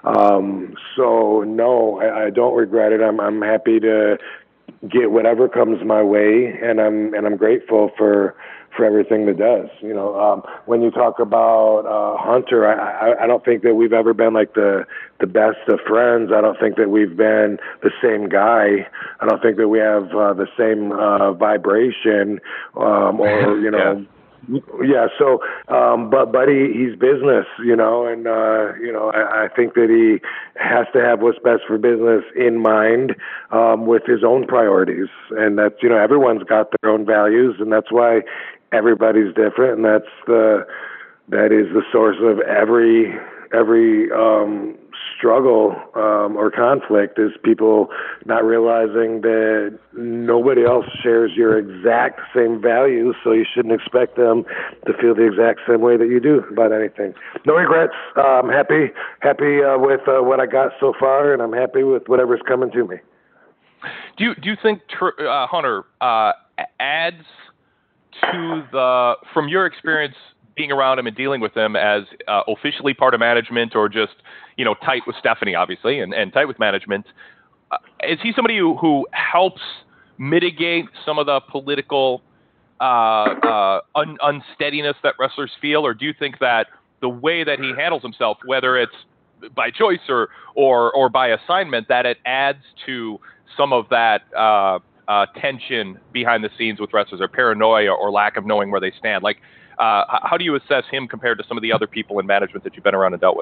Um, so no, I, I don't regret it. I'm I'm happy to get whatever comes my way, and I'm and I'm grateful for for everything that does. You know, um, when you talk about uh, Hunter, I, I I don't think that we've ever been like the the best of friends. I don't think that we've been the same guy. I don't think that we have uh, the same uh, vibration, um, or you know. Yeah. Yeah, so, um, but, but he, he's business, you know, and, uh, you know, I, I think that he has to have what's best for business in mind, um, with his own priorities. And that's, you know, everyone's got their own values, and that's why everybody's different. And that's the, that is the source of every, every um, struggle um, or conflict is people not realizing that nobody else shares your exact same values, so you shouldn't expect them to feel the exact same way that you do about anything. No regrets. Uh, I'm happy, happy uh, with uh, what I got so far, and I'm happy with whatever's coming to me. Do you do you think uh, Hunter uh, adds to the, from your experience being around him and dealing with him, as uh, officially part of management, or just, you know, tight with Stephanie, obviously, and, and tight with management, uh, is he somebody who, who helps mitigate some of the political uh, uh, un- unsteadiness that wrestlers feel, or do you think that the way that he handles himself, whether it's by choice or or or by assignment, that it adds to some of that uh, uh, tension behind the scenes with wrestlers, or paranoia, or lack of knowing where they stand? Like, uh, how do you assess him compared to some of the other people in management that you've been around and dealt with?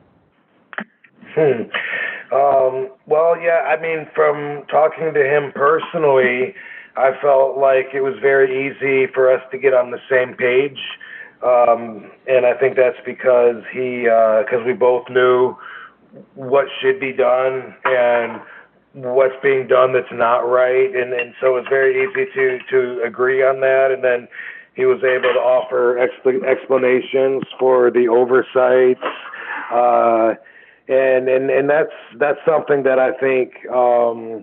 Hmm. Um, well, yeah, I mean, from talking to him personally, I felt like it was very easy for us to get on the same page. Um, and I think that's because he, because uh, we both knew what should be done and what's being done that's not right. And, and so it's very easy to, to agree on that. And then he was able to offer expl- explanations for the oversights. Uh, and, and, and that's, that's something that I think, um,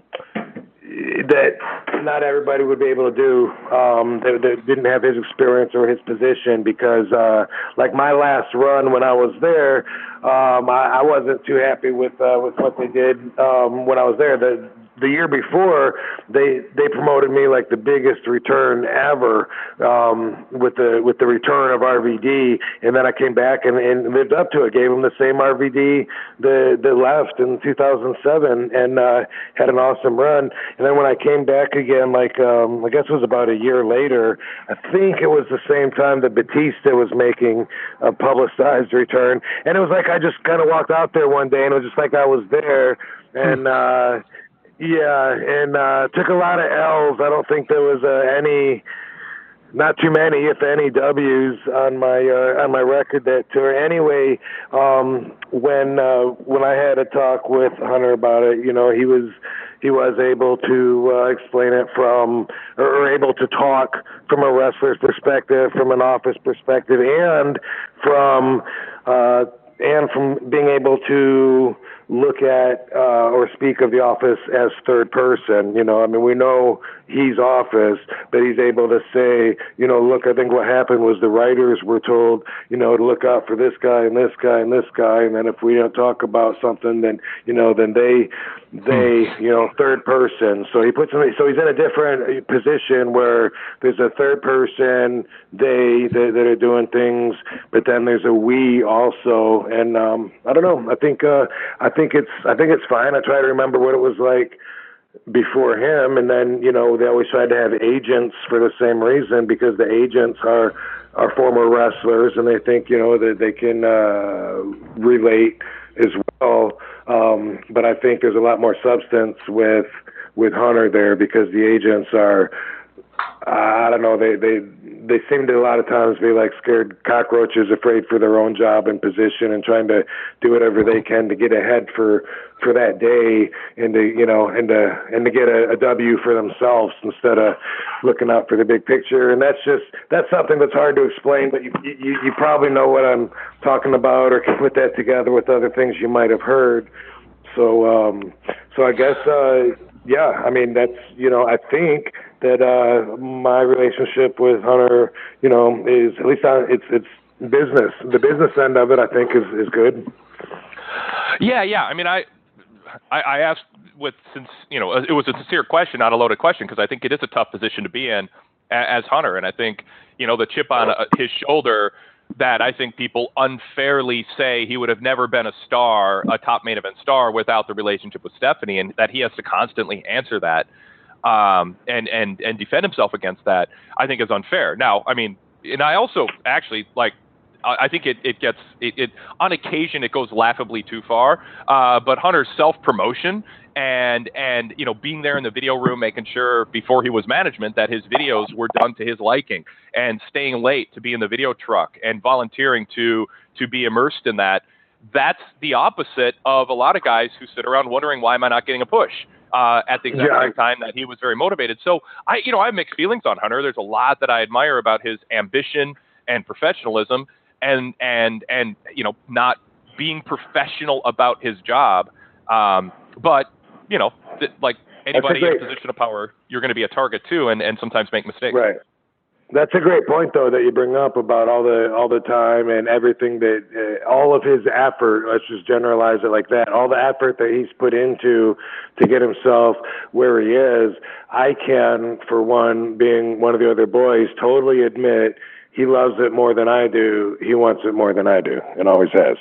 that not everybody would be able to do, um, that, that didn't have his experience or his position, because, uh, like my last run when I was there, um, I, I wasn't too happy with, uh, with what they did, um, when I was there. The, the year before, they, they promoted me like the biggest return ever, um, with the, with the return of R V D. And then I came back and, and lived up to it, gave him the same R V D that, that left in two thousand seven, and, uh, had an awesome run. And then when I came back again, like, um, I guess it was about a year later, I think it was the same time that Batista was making a publicized return. And it was like, I just kind of walked out there one day and it was just like I was there. And, uh, yeah, and uh, took a lot of L's. I don't think there was uh, any, not too many, if any, W's on my uh, on my record that tour. Anyway, um, when uh, when I had a talk with Hunter about it, you know, he was he was able to uh, explain it from, or, or able to talk from a wrestler's perspective, from an office perspective, and from uh, and from being able to look at uh, or speak of the office as third person. You know, I mean, we know he's office, but he's able to say, you know, look, I think what happened was the writers were told, you know, to look out for this guy and this guy and this guy, and then if we don't talk about something, then, you know, then they, they, you know, third person. So he puts him, so he's in a different position where there's a third person, they, they that are doing things, but then there's a we also, and um, I don't know. I think, uh, I think it's, I think it's fine. I try to remember what it was like before him, and then, you know, they always try to have agents for the same reason, because the agents are are former wrestlers, and they think, you know, that they can uh, relate as well. Um, but I think there's a lot more substance with with Hunter there, because the agents are, I don't know, they they they seem to a lot of times be like scared cockroaches, afraid for their own job and position, and trying to do whatever they can to get ahead for for that day, and to, you know, and to and to get a, a W for themselves instead of looking out for the big picture. And that's just that's something that's hard to explain, but you you, you probably know what I'm talking about, or can put that together with other things you might have heard. So um, so I guess uh, yeah, I mean, that's, you know, I think that uh, my relationship with Hunter, you know, is at least on, it's it's business. The business end of it, I think, is, is good. Yeah, yeah. I mean, I, I I asked with, since, you know, it was a sincere question, not a loaded question, because I think it is a tough position to be in as Hunter, and I think, you know, the chip on his shoulder that I think people unfairly say he would have never been a star, a top main event star, without the relationship with Stephanie, and that he has to constantly answer that um, and, and, and defend himself against that, I think is unfair. Now, I mean, and I also actually, like, I think it, it gets, it, it on occasion, it goes laughably too far, uh, but Hunter's self-promotion and, and, you know, being there in the video room, making sure before he was management that his videos were done to his liking, and staying late to be in the video truck and volunteering to, to be immersed in that, that's the opposite of a lot of guys who sit around wondering, why am I not getting a push uh, at the exact Yeah. same time that he was very motivated. So I, you know, I have mixed feelings on Hunter. There's a lot that I admire about his ambition and professionalism, and and and you know, not being professional about his job. Um, but you know, th- like anybody in a position of power, you're going to be a target too, and, and sometimes make mistakes. Right. That's a great point, though, that you bring up about all the all the time and everything that uh, all of his effort. Let's just generalize it like that. All the effort that he's put into to get himself where he is. I can, for one, being one of the other boys, totally admit he loves it more than I do. He wants it more than I do, and always has.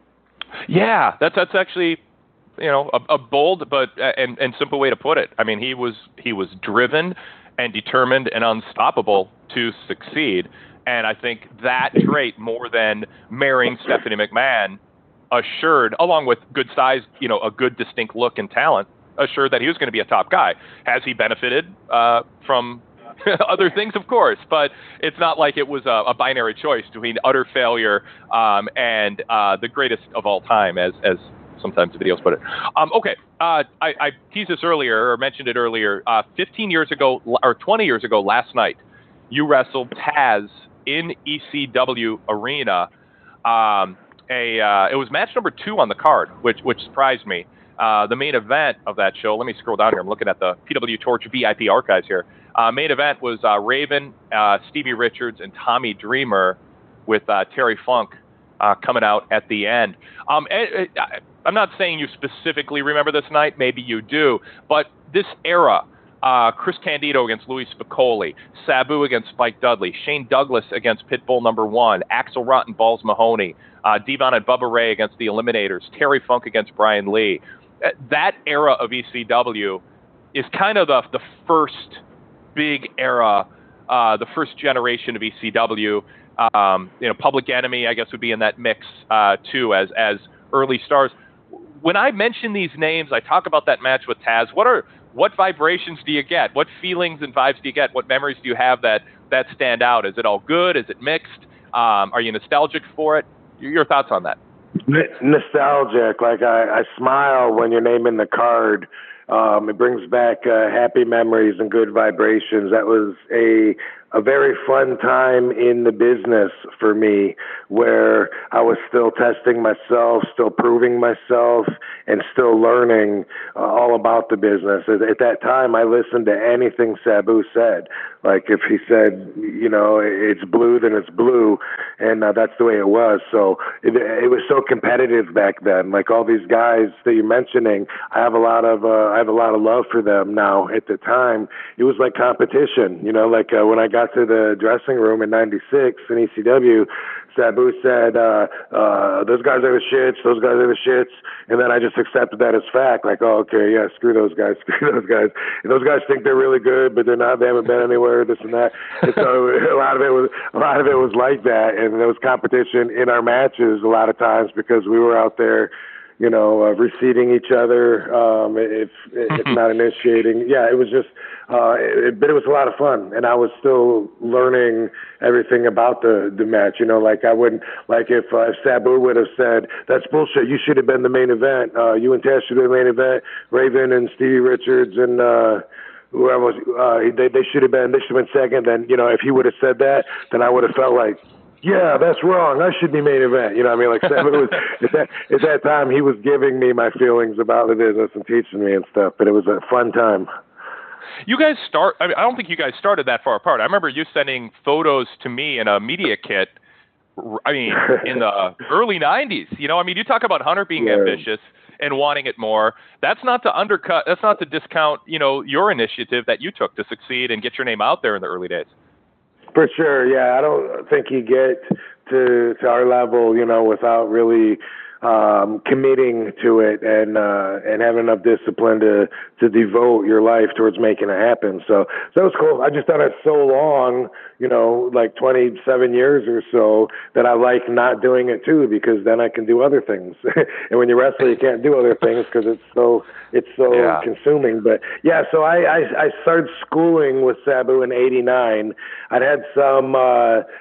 Yeah, that's that's actually, you know, a, a bold but uh, and and simple way to put it. I mean, he was he was driven and determined and unstoppable to succeed. And I think that trait, more than marrying Stephanie McMahon, assured, along with good size, you know, a good distinct look and talent, assured that he was going to be a top guy. Has he benefited uh, from other things? Of course, but it's not like it was a, a binary choice between utter failure um, and uh, the greatest of all time, as as sometimes the videos put it. Um, okay, uh, I, I teased this earlier, or mentioned it earlier. Uh, fifteen years ago, or twenty years ago last night, you wrestled Taz in E C W Arena. Um, a uh, it was match number two on the card, which which surprised me. Uh, the main event of that show, let me scroll down here. I'm looking at the P W Torch V I P archives here. Uh, main event was uh, Raven, uh, Stevie Richards, and Tommy Dreamer, with uh, Terry Funk uh, coming out at the end. Um, it, it, I'm not saying you specifically remember this night. Maybe you do. But this era, uh, Chris Candido against Louis Spicoli, Sabu against Spike Dudley, Shane Douglas against Pitbull number one, Axel Rotten, Balls Mahoney, uh, Devon and Bubba Ray against the Eliminators, Terry Funk against Brian Lee. That era of E C W is kind of the, the first big era, uh, the first generation of E C W. Um, you know, Public Enemy, I guess, would be in that mix uh, too, as as early stars. When I mention these names, I talk about that match with Taz. What are what vibrations do you get? What feelings and vibes do you get? What memories do you have that that stand out? Is it all good? Is it mixed? Um, are you nostalgic for it? Your thoughts on that? Nostalgic. Like I, I smile when you're naming the card. Um, it brings back uh, happy memories and good vibrations. That was a a very fun time in the business for me, where I was still testing myself, still proving myself, and still learning uh, all about the business. At, at that time, I listened to anything Sabu said. Like if he said, you know, it's blue, then it's blue, and uh, that's the way it was. So it, it was so competitive back then. Like all these guys that you're mentioning, I have a lot of uh, I have a lot of love for them now. At the time, it was like competition. You know, like uh, when I got to the dressing room in ninety-six in E C W, Sabu said, uh, uh, those guys are the shits, those guys are the shits. And then I just accepted that as fact. Like, oh, okay, yeah, screw those guys, screw those guys. And those guys think they're really good, but they're not, they haven't been anywhere, this and that. And so a lot of it was, a lot of it was like that. And there was competition in our matches a lot of times because we were out there, you know, uh, receding each other, um, if, if not initiating. Yeah, it was just, uh, it, but it was a lot of fun. And I was still learning everything about the, the match. You know, like I wouldn't, like if, uh, if Sabu would have said, that's bullshit, you should have been the main event. Uh, you and Taz should have been the main event. Raven and Stevie Richards and, uh, whoever was, uh, they, they should have been, they should have been second. Then, you know, if he would have said that, then I would have felt like, yeah, that's wrong. I should be main event. You know what I mean? Like Sabu was, at that, at that time, he was giving me my feelings about the business and teaching me and stuff, but it was a fun time. You guys start, I mean, I don't think you guys started that far apart. I remember you sending photos to me in a media kit, I mean, in the early nineties. You know, I mean, you talk about Hunter being yeah. ambitious and wanting it more. That's not to undercut, that's not to discount, you know, your initiative that you took to succeed and get your name out there in the early days. For sure, yeah. I don't think you get to to our level, you know, without really um, committing to it and uh, and having enough discipline to to devote your life towards making it happen. So, so that was cool. I just done it so long, you know, like twenty-seven years or so, that I like not doing it too, because then I can do other things. And when you wrestle, you can't do other things because it's so it's so yeah. consuming. But yeah, so I, I I started schooling with Sabu in eighty-nine. I'd had some. Uh,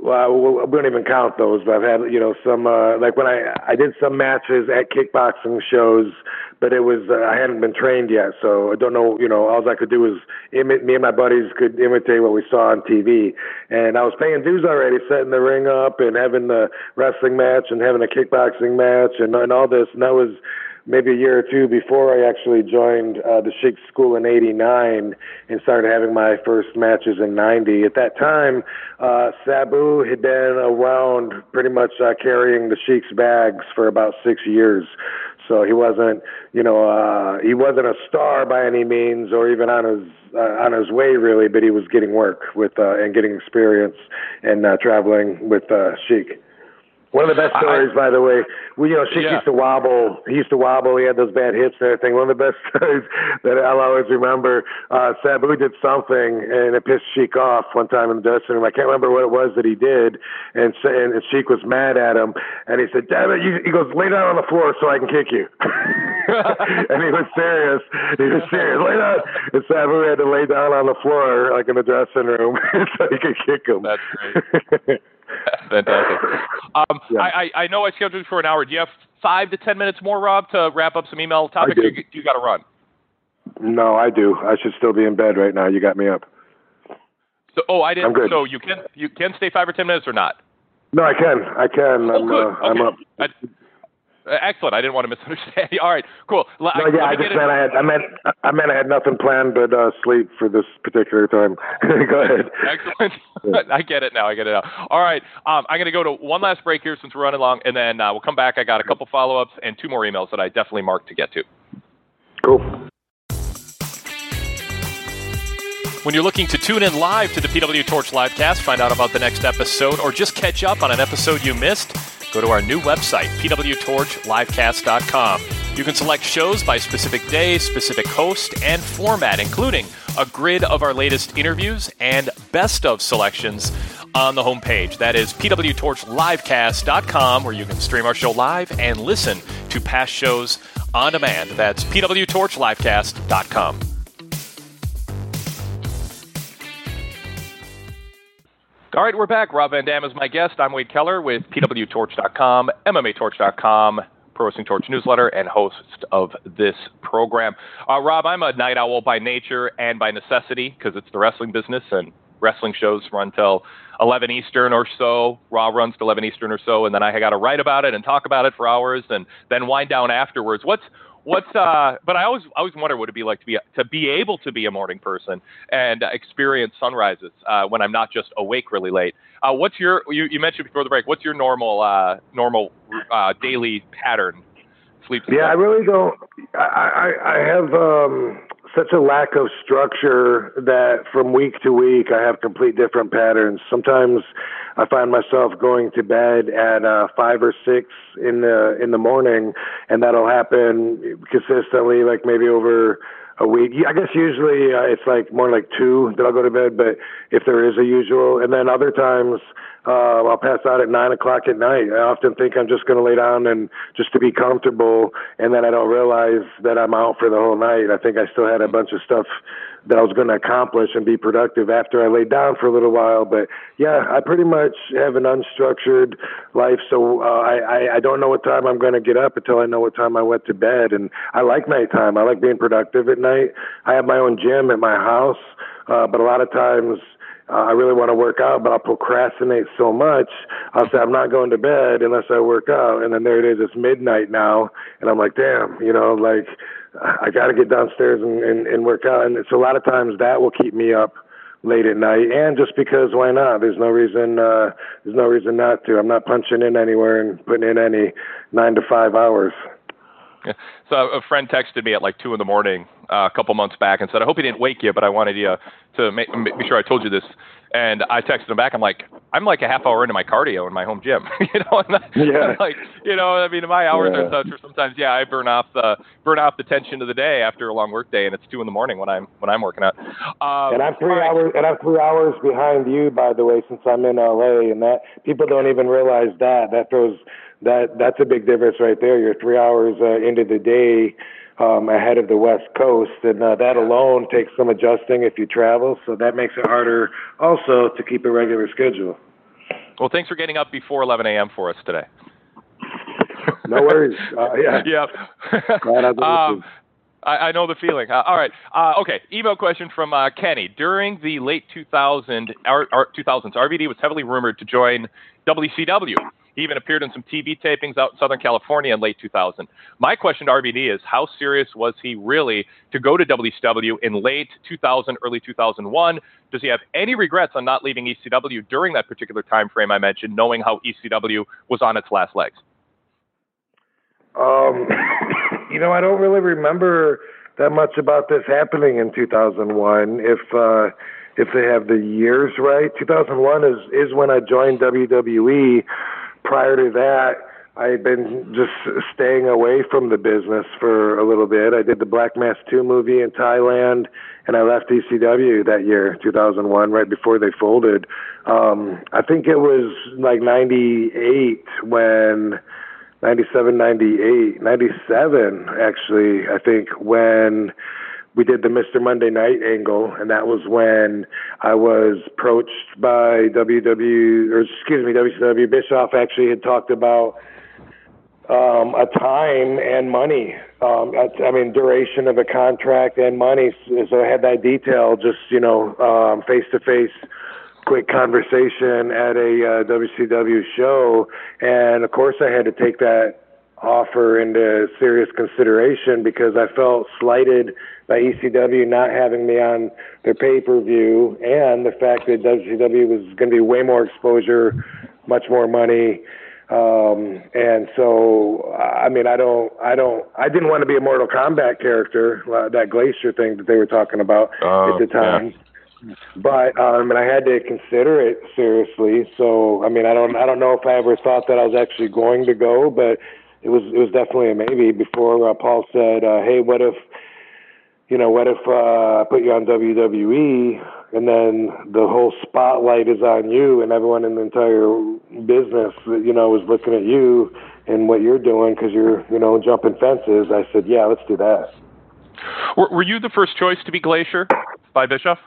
well, we don't even count those, but I've had, you know, some, uh, like when I, I did some matches at kickboxing shows, but it was, uh, I hadn't been trained yet. So I don't know, you know, all I could do was imi- me and my buddies could imitate what we saw on T V. And I was paying dues already, setting the ring up and having the wrestling match and having a kickboxing match and, and all this. And that was maybe a year or two before I actually joined uh, the Sheik School in eighty-nine and started having my first matches in ninety. At that time, uh, Sabu had been around pretty much uh, carrying the Sheik's bags for about six years. So he wasn't, you know, uh, he wasn't a star by any means or even on his uh, on his way really, but he was getting work with uh, and getting experience and uh, traveling with uh, Sheik. One of the best stories, I, by the way, we, you know, Sheik yeah. used to wobble. He used to wobble. He had those bad hips and everything. One of the best stories that I'll always remember, uh, Sabu did something, and it pissed Sheik off one time in the dressing room. I can't remember what it was that he did, and, and Sheik was mad at him, and he said, damn it, you, he goes, lay down on the floor so I can kick you. And he was serious. He was serious. Lay down. And Sabu had to lay down on the floor, like in the dressing room, so he could kick him. That's great. Fantastic. Um, yeah. I, I know I scheduled you for an hour. Do you have five to ten minutes more, Rob, to wrap up some email topics? I do. You, you got to run. No, I do. I should still be in bed right now. You got me up. So, oh, I didn't. I'm good. So you can you can stay five or ten minutes or not? No, I can. I can. Oh, I'm, good. Uh, okay. I'm up. I, Uh, excellent. I didn't want to misunderstand you. All right, cool. No, I, yeah, I just meant I had. I meant. I meant I had nothing planned but uh, sleep for this particular time. Go ahead. Excellent. I get it now. I get it now. All right. Um, I'm going to go to one last break here since we're running long, and then uh, we'll come back. I got a couple follow-ups and two more emails that I definitely marked to get to. Cool. When you're looking to tune in live to the P W Torch Livecast, find out about the next episode, or just catch up on an episode you missed, go to our new website, p w torch livecast dot com. You can select shows by specific day, specific host, and format, including a grid of our latest interviews and best of selections on the homepage. That is p w torch livecast dot com, where you can stream our show live and listen to past shows on demand. That's p w torch livecast dot com. All right, we're back. Rob Van Dam is my guest. I'm Wade Keller with p w torch dot com, m m a torch dot com, Pro Wrestling Torch newsletter, and host of this program. Uh, Rob, I'm a night owl by nature and by necessity because it's the wrestling business, and wrestling shows run till eleven Eastern or so. Raw runs till eleven Eastern or so, and then I got to write about it and talk about it for hours and then wind down afterwards. What's What's uh? But I always always wonder what it'd be like to be to be able to be a morning person and uh, experience sunrises uh, when I'm not just awake really late. Uh, what's your you, you mentioned before the break? What's your normal uh normal uh, daily pattern? Sleep. Yeah, I really don't. I I, I have um such a lack of structure that from week to week I have complete different patterns. Sometimes I find myself going to bed at uh, five or six in the in the morning, and that'll happen consistently, like maybe over a week. I guess usually uh, it's like more like two that I'll go to bed, but if there is a usual, and then other times uh, I'll pass out at nine o'clock at night. I often think I'm just going to lay down and just to be comfortable, and then I don't realize that I'm out for the whole night. I think I still had a bunch of stuff that I was going to accomplish and be productive after I laid down for a little while. But yeah, I pretty much have an unstructured life. So uh, I, I don't know what time I'm going to get up until I know what time I went to bed. And I like nighttime. I like being productive at night. I have my own gym at my house. Uh, but a lot of times uh, I really want to work out, but I'll procrastinate so much. I'll say I'm not going to bed unless I work out. And then there it is. It's midnight now. And I'm like, damn, you know, like, I got to get downstairs and, and, and work out. And it's a lot of times that will keep me up late at night. And just because why not? There's no reason, uh, there's no reason not to. I'm not punching in anywhere and putting in any nine to five hours. Yeah. So a friend texted me at like two in the morning uh, a couple months back and said, I hope he didn't wake you, but I wanted you to make, make sure I told you this. And I texted him back. I'm like, I'm like a half hour into my cardio in my home gym. you know, and yeah. I'm like, you know, I mean, my hours yeah. are such. Or sometimes, yeah, I burn off the burn off the tension of the day after a long work day, and it's two in the morning when I'm when I'm working out. Um, and I'm three right. hours. And I'm three hours behind you, by the way, since I'm in L A. And that people don't even realize that. That throws that that's a big difference right there. You're three hours uh, into the day. Um, ahead of the West Coast, and uh, that alone takes some adjusting if you travel, so that makes it harder also to keep a regular schedule. Well, thanks for getting up before eleven a.m. for us today. No worries. Uh, yeah. Yeah. Glad I've been um, I, I know the feeling. Uh, all right. Uh, okay. Email question from uh, Kenny. During the late two thousands, R- R- two thousands, R V D was heavily rumored to join W C W. He even appeared in some T V tapings out in Southern California in late two thousand. My question to R V D is, how serious was he really to go to W C W in late two thousand, early two thousand one? Does he have any regrets on not leaving E C W during that particular time frame I mentioned, knowing how E C W was on its last legs? Um, you know, I don't really remember that much about this happening in two thousand one. If uh, if they have the years right, two thousand one is is when I joined W W E. Prior to that, I had been just staying away from the business for a little bit. I did the Black Mass two movie in Thailand, and I left E C W that year, two thousand one, right before they folded. Um, I think it was like ninety-eight when, ninety-seven, ninety-eight, ninety-seven actually, I think, when we did the Mister Monday Night angle, and that was when I was approached by W W, or excuse me, W C W. Bischoff actually had talked about um, a time and money. Um, I mean, duration of a contract and money. So I had that detail, just, you know, um, face-to-face, quick conversation at a uh, W C W show. And, of course, I had to take that offer into serious consideration because I felt slighted by E C W not having me on their pay-per-view, and the fact that W C W was going to be way more exposure, much more money. Um, and so, I mean, I don't, I don't, I didn't want to be a Mortal Kombat character, uh, that Glacier thing that they were talking about oh, at the time. Yeah. But, um, and I had to consider it seriously. So, I mean, I don't, I don't know if I ever thought that I was actually going to go, but it was, it was definitely a maybe before uh, Paul said, uh, hey, what if, you know, what if uh, I put you on W W E and then the whole spotlight is on you and everyone in the entire business, you know, is looking at you and what you're doing because you're, you know, jumping fences. I said, yeah, let's do that. Were, were you the first choice to be Glacier by Bischoff?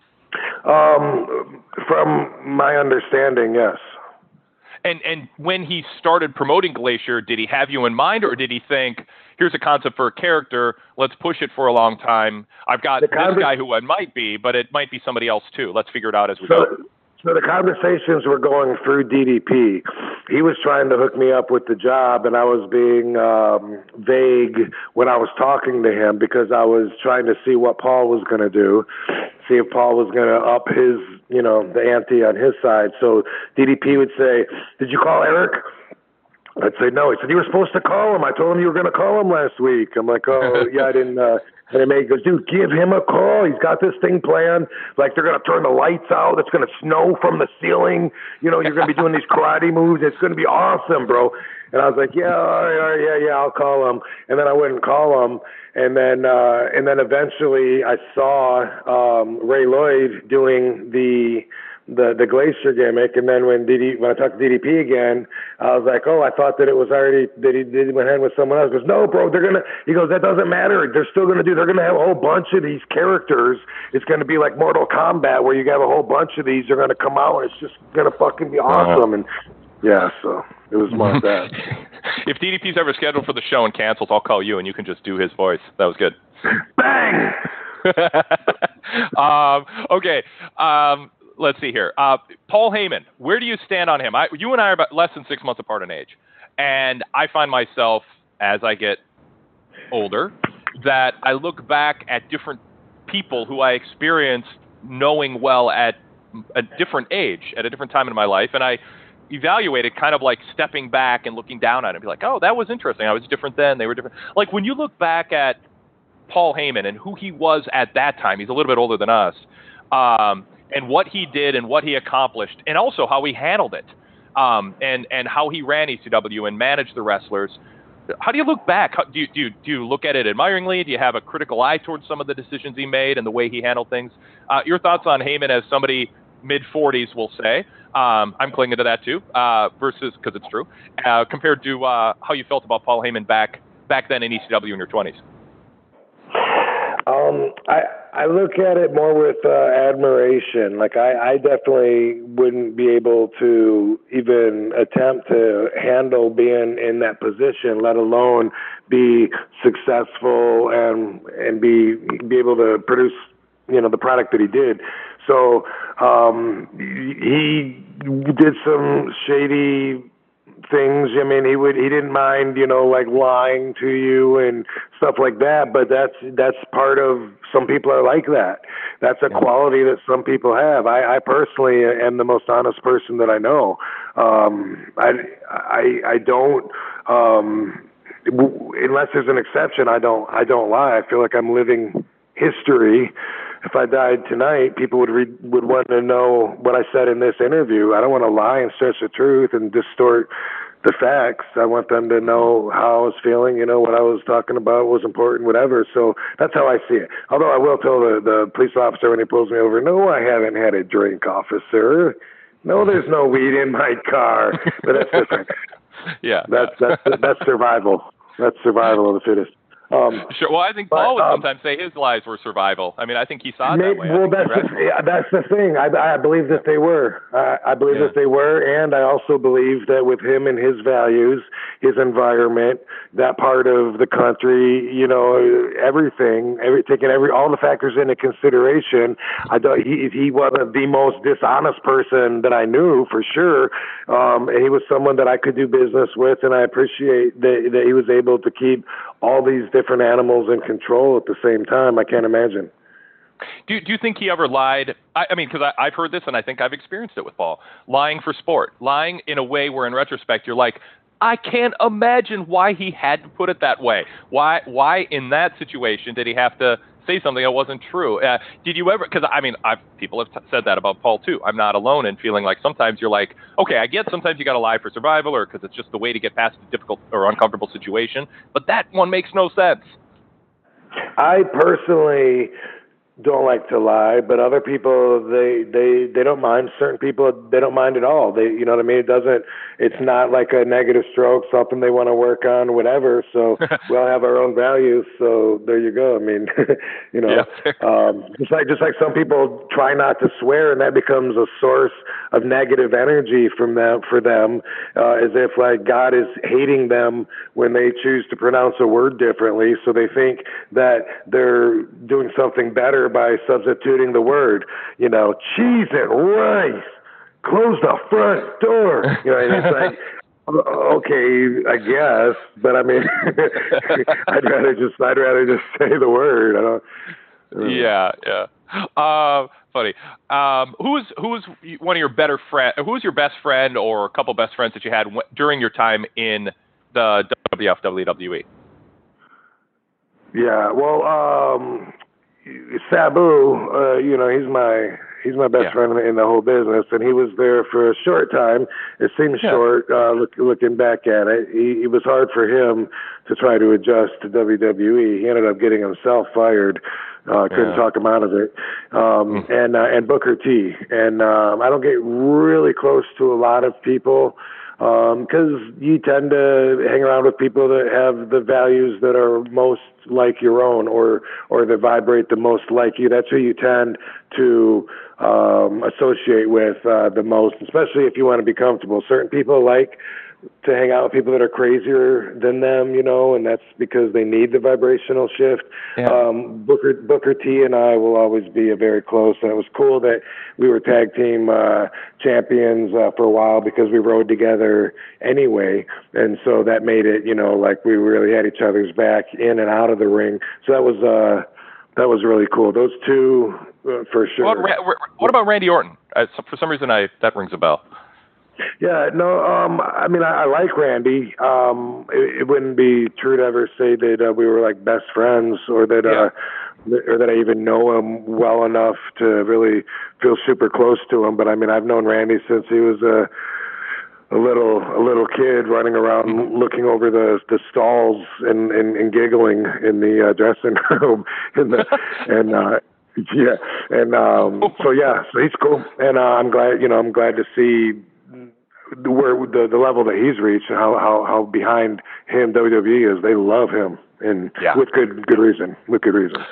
Um, from my understanding, yes. And and when he started promoting Glacier, did he have you in mind, or did he think, here's a concept for a character, let's push it for a long time. I've got conver- this guy who it might be, but it might be somebody else too. Let's figure it out as we so, go. So the conversations were going through D D P. He was trying to hook me up with the job, and I was being um, vague when I was talking to him because I was trying to see what Paul was going to do, see if Paul was going to up his, you know, the ante on his side. So D D P would say, did you call Eric? I'd say, no. He said, you were supposed to call him. I told him you were going to call him last week. I'm like, oh, yeah, I didn't. Uh, and then he goes, dude, give him a call. He's got this thing planned. Like, they're going to turn the lights out. It's going to snow from the ceiling. You know, you're going to be doing these karate moves. It's going to be awesome, bro. And I was like, yeah, all right, all right, yeah, yeah, I'll call him. And then I wouldn't call him. And then, uh, and then eventually I saw um, Ray Lloyd doing the the the Glacier gimmick, and then when D D, when I talked to D D P again, I was like, oh, I thought that it was already that he did went ahead with someone else. He goes, no, bro, they're gonna. He goes, that doesn't matter. They're still gonna do. They're gonna have a whole bunch of these characters. It's gonna be like Mortal Kombat, where you have a whole bunch of these. They're gonna come out, and it's just gonna fucking be awesome. And yeah, so it was more of that. If D D P's ever scheduled for the show and cancels, I'll call you, and you can just do his voice. That was good. Bang. um, okay. Um, Let's see here. Uh, Paul Heyman, where do you stand on him? I, you and I are about less than six months apart in age. And I find myself, as I get older, that I look back at different people who I experienced knowing well at a different age, at a different time in my life. And I evaluate it kind of like stepping back and looking down at it and be like, oh, that was interesting. I was different then. They were different. Like when you look back at Paul Heyman and who he was at that time, he's a little bit older than us, um, and what he did and what he accomplished, and also how he handled it, um, and and how he ran E C W and managed the wrestlers. How do you look back? How, do you do you, do you look at it admiringly? Do you have a critical eye towards some of the decisions he made and the way he handled things? Uh, your thoughts on Heyman as somebody mid forties, we'll say. Um, I'm clinging to that too, uh, versus because it's true. Uh, compared to uh, how you felt about Paul Heyman back back then in E C W in your twenties. Um, Um, I I look at it more with uh, admiration. Like I, I definitely wouldn't be able to even attempt to handle being in that position, let alone be successful and and be be able to produce, you know, the product that he did. So um, he did some shady things. I mean, he would he didn't mind, you know, like lying to you and stuff like that. But that's that's part of, some people are like that. That's a quality that some people have. I, I personally am the most honest person that I know. Um, I I I don't. Um, unless there's an exception, I don't I don't lie. I feel like I'm living history. If I died tonight, people would read, would want to know what I said in this interview. I don't want to lie and stretch the truth and distort the facts. I want them to know how I was feeling, you know, what I was talking about was important, whatever. So that's how I see it. Although I will tell the, the police officer when he pulls me over, no, I haven't had a drink, officer. No, there's no weed in my car. But that's different. Yeah. That's, that's, that's survival. That's survival of the fittest. Um, sure. Well, I think but, Paul would um, sometimes say his lies were survival. I mean, I think he saw it maybe, that way. Well, that's the, yeah, that's the thing. I, I believe that they were. I, I believe Yeah. that they were, and I also believe that with him and his values, his environment, that part of the country, you know, everything, every, taking every all the factors into consideration, I don't. He he wasn't the most dishonest person that I knew for sure. Um, and he was someone that I could do business with, and I appreciate that that he was able to keep all these different animals in control at the same time. I can't imagine. Do, do you think he ever lied? I, I mean, because I've heard this, and I think I've experienced it with Paul. Lying for sport. Lying in a way where, in retrospect, you're like, I can't imagine why he had to put it that way. Why, why in that situation did he have to say something that wasn't true? Uh, did you ever, because, I mean, I've, people have t- said that about Paul, too. I'm not alone in feeling like sometimes you're like, okay, I get sometimes you got to lie for survival or because it's just the way to get past a difficult or uncomfortable situation. But that one makes no sense. I personally don't like to lie, but other people, they, they, they don't mind. Certain people, they don't mind at all. They, you know what I mean? It doesn't, it's not like a negative stroke, something they want to work on, whatever. So we all have our own values. So there you go. I mean, you know, Yeah. um, just like, just like some people try not to swear and that becomes a source of negative energy from them, for them, uh, as if like God is hating them when they choose to pronounce a word differently. So they think that they're doing something better by substituting the word, you know, cheese and rice, close the front door. You know, and it's like, okay, I guess, but I mean, I'd rather just, I'd rather just say the word. I don't. Uh, Yeah, yeah. Uh, funny. Um, who was who was one of your better friend? Who was your best friend or a couple best friends that you had w- during your time in the W W F W W E? Yeah, well, um, Sabu, uh, you know, he's my he's my best Yeah. friend in the, in the whole business, and he was there for a short time. It seems Yeah. short, uh, look, looking back at it. He, it was hard for him to try to adjust to W W E. He ended up getting himself fired. Uh, couldn't Yeah. talk him out of it. Um, Mm. and uh, and Booker T. And um, I don't get really close to a lot of people because um, you tend to hang around with people that have the values that are most like your own, or or that vibrate the most like you. That's who you tend to um, associate with uh, the most, especially if you want to be comfortable. Certain people like to hang out with people that are crazier than them, you know, and that's because they need the vibrational shift. Yeah. Um, Booker Booker T and I will always be a very close, and it was cool that we were tag team uh, champions uh, for a while because we rode together anyway, and so that made it, you know, like we really had each other's back in and out of the ring. So that was uh, that was really cool. Those two uh, for sure. What about, Ra- what about Randy Orton? Uh, so for some reason, I that rings a bell. Yeah, no, um, I mean, I, I like Randy. Um, it, it wouldn't be true to ever say that uh, we were like best friends, or that, Yeah. uh, or that I even know him well enough to really feel super close to him. But I mean, I've known Randy since he was a, a little, a little kid running around Mm-hmm. looking over the the stalls and and, and giggling in the uh, dressing room, and the, and. uh Yeah, and um, so yeah, so he's cool, and uh, I'm glad, you know, I'm glad to see the, where the the level that he's reached, and how how how behind him W W E is. They love him, and Yeah. with good good reason, with good reason.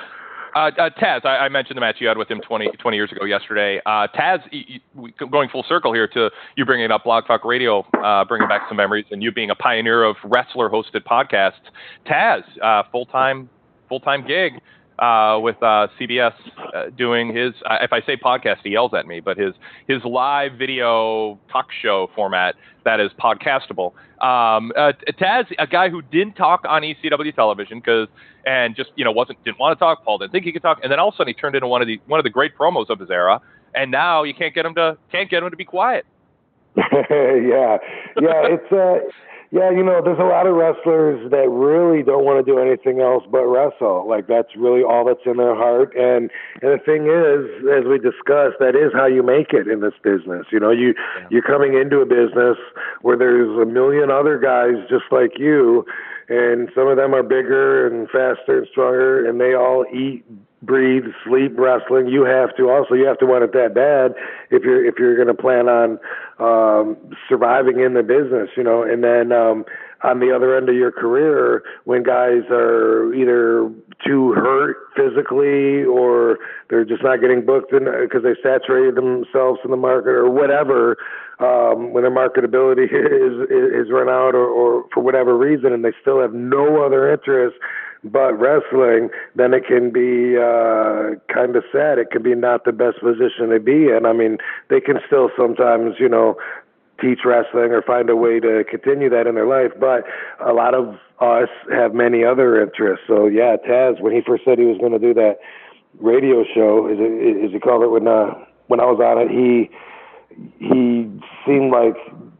Uh, uh, Taz, I, I mentioned the match you had with him twenty, twenty years ago yesterday. Uh, Taz, y- y- going full circle here to you bringing up Blog Talk Radio, uh, bringing back some memories, and you being a pioneer of wrestler-hosted podcasts. Taz, uh, full-time, full-time gig uh, with uh, C B S, uh, doing his. Uh, if I say podcast, he yells at me, but his his live video talk show format that is podcastable. Um, uh, Taz, a guy who didn't talk on E C W television because. And just, you know, wasn't didn't want to talk. Paul didn't think he could talk, and then all of a sudden he turned into one of the one of the great promos of his era. And now you can't get him to can't get him to be quiet. yeah, yeah, it's uh, yeah, you know, there's a lot of wrestlers that really don't want to do anything else but wrestle. Like that's really all that's in their heart. And and the thing is, as we discussed, that is how you make it in this business. You know, you yeah. you're coming into a business where there's a million other guys just like you. And some of them are bigger and faster and stronger, and they all eat, breathe, sleep wrestling. You have to also. You have to want it that bad if you're if you're going to plan on um, surviving in the business, you know. And then um, on the other end of your career, when guys are either too hurt physically or they're just not getting booked because they saturated themselves in the market or whatever. Um, when their marketability is, is, is run out or, or for whatever reason, and they still have no other interest but wrestling, then it can be uh, kind of sad. It can be not the best position to be in. I mean, they can still sometimes, you know, teach wrestling or find a way to continue that in their life, but a lot of us have many other interests. So, yeah, Taz, when he first said he was going to do that radio show, as, it, as he called it, when, uh, when I was on it, he... he seemed like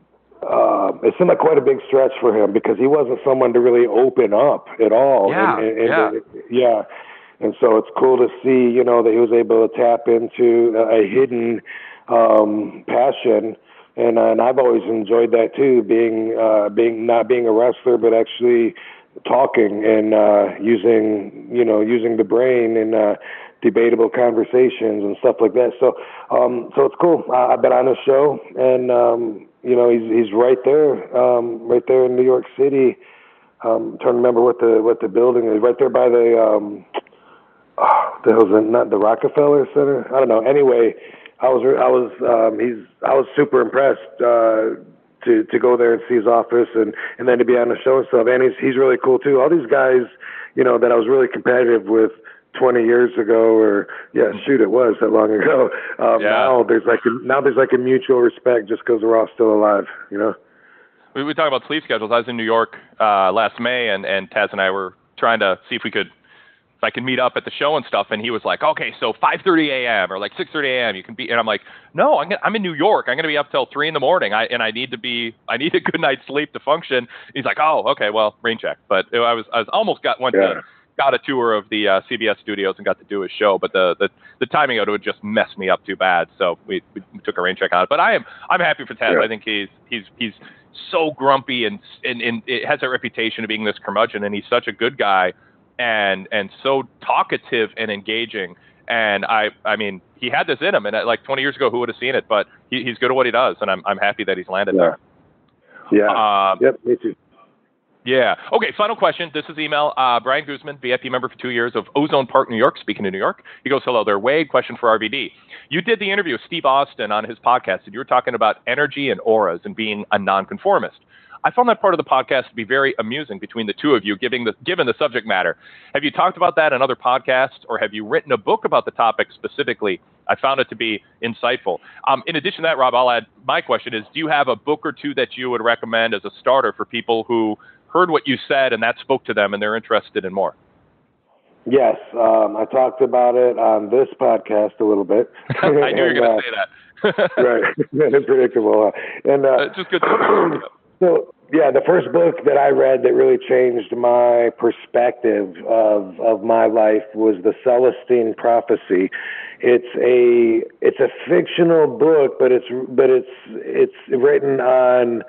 uh, it seemed like quite a big stretch for him because he wasn't someone to really open up at all. Yeah, and, and, and yeah. yeah. And so it's cool to see, you know, that he was able to tap into a hidden um, passion. And, uh, and I've always enjoyed that too, being uh, being not being a wrestler, but actually talking and uh, using, you know, using the brain and uh, debatable conversations and stuff like that. So, um, so it's cool. I, I've been on his show, and um, you know, he's he's right there, um, right there in New York City. Um, I'm trying to remember what the what the building is. Right there by the um, oh, the hell's it, not the Rockefeller Center. I don't know. Anyway, I was I was um, he's I was super impressed uh, to to go there and see his office, and, and then to be on the show and stuff. And he's he's really cool too. All these guys, you know, that I was really competitive with twenty years ago, or yeah, shoot, it was that long ago. Um, yeah. Now there's like a, now there's like a mutual respect just because we're all still alive, you know. We we talk about sleep schedules. I was in New York uh, last May, and, and Taz and I were trying to see if we could, if I could meet up at the show and stuff. And he was like, "Okay, so five thirty a.m. or like six thirty a.m. you can be." And I'm like, "No, I'm gonna, I'm in New York. I'm going to be up till three in the morning. I and I need to be I need a good night's sleep to function." And he's like, "Oh, okay, well, rain check." But it, I was I was almost got went yeah. to. got a tour of the uh, C B S studios and got to do his show, but the, the, the timing of it would just mess me up too bad. So we, we took a rain check on it. But I am I'm happy for Taz. Yeah. I think he's he's he's so grumpy and, and and it has a reputation of being this curmudgeon, and he's such a good guy and and so talkative and engaging. And I I mean he had this in him, and like twenty years ago, who would have seen it? But he, he's good at what he does, and I'm I'm happy that he's landed yeah. there. Yeah. Um, yep. Me too. Yeah. Okay, final question. This is email. Uh, Brian Guzman, V I P member for two years of Ozone Park, New York, speaking of New York. He goes, hello there, Wade. Question for R V D. You did the interview with Steve Austin on his podcast, and you were talking about energy and auras and being a nonconformist. I found that part of the podcast to be very amusing between the two of you, given the, given the subject matter. Have you talked about that in other podcasts, or have you written a book about the topic specifically? I found it to be insightful. Um, in addition to that, Rob, I'll add my question is, do you have a book or two that you would recommend as a starter for people who heard what you said and that spoke to them and they're interested in more? Yes, um, I talked about it on this podcast a little bit. I knew and, you were going to uh, say that. Right, unpredictable. And uh, it's just good to so, yeah, the first book that I read that really changed my perspective of of my life was The Celestine Prophecy. It's a it's a fictional book, but it's but it's it's written on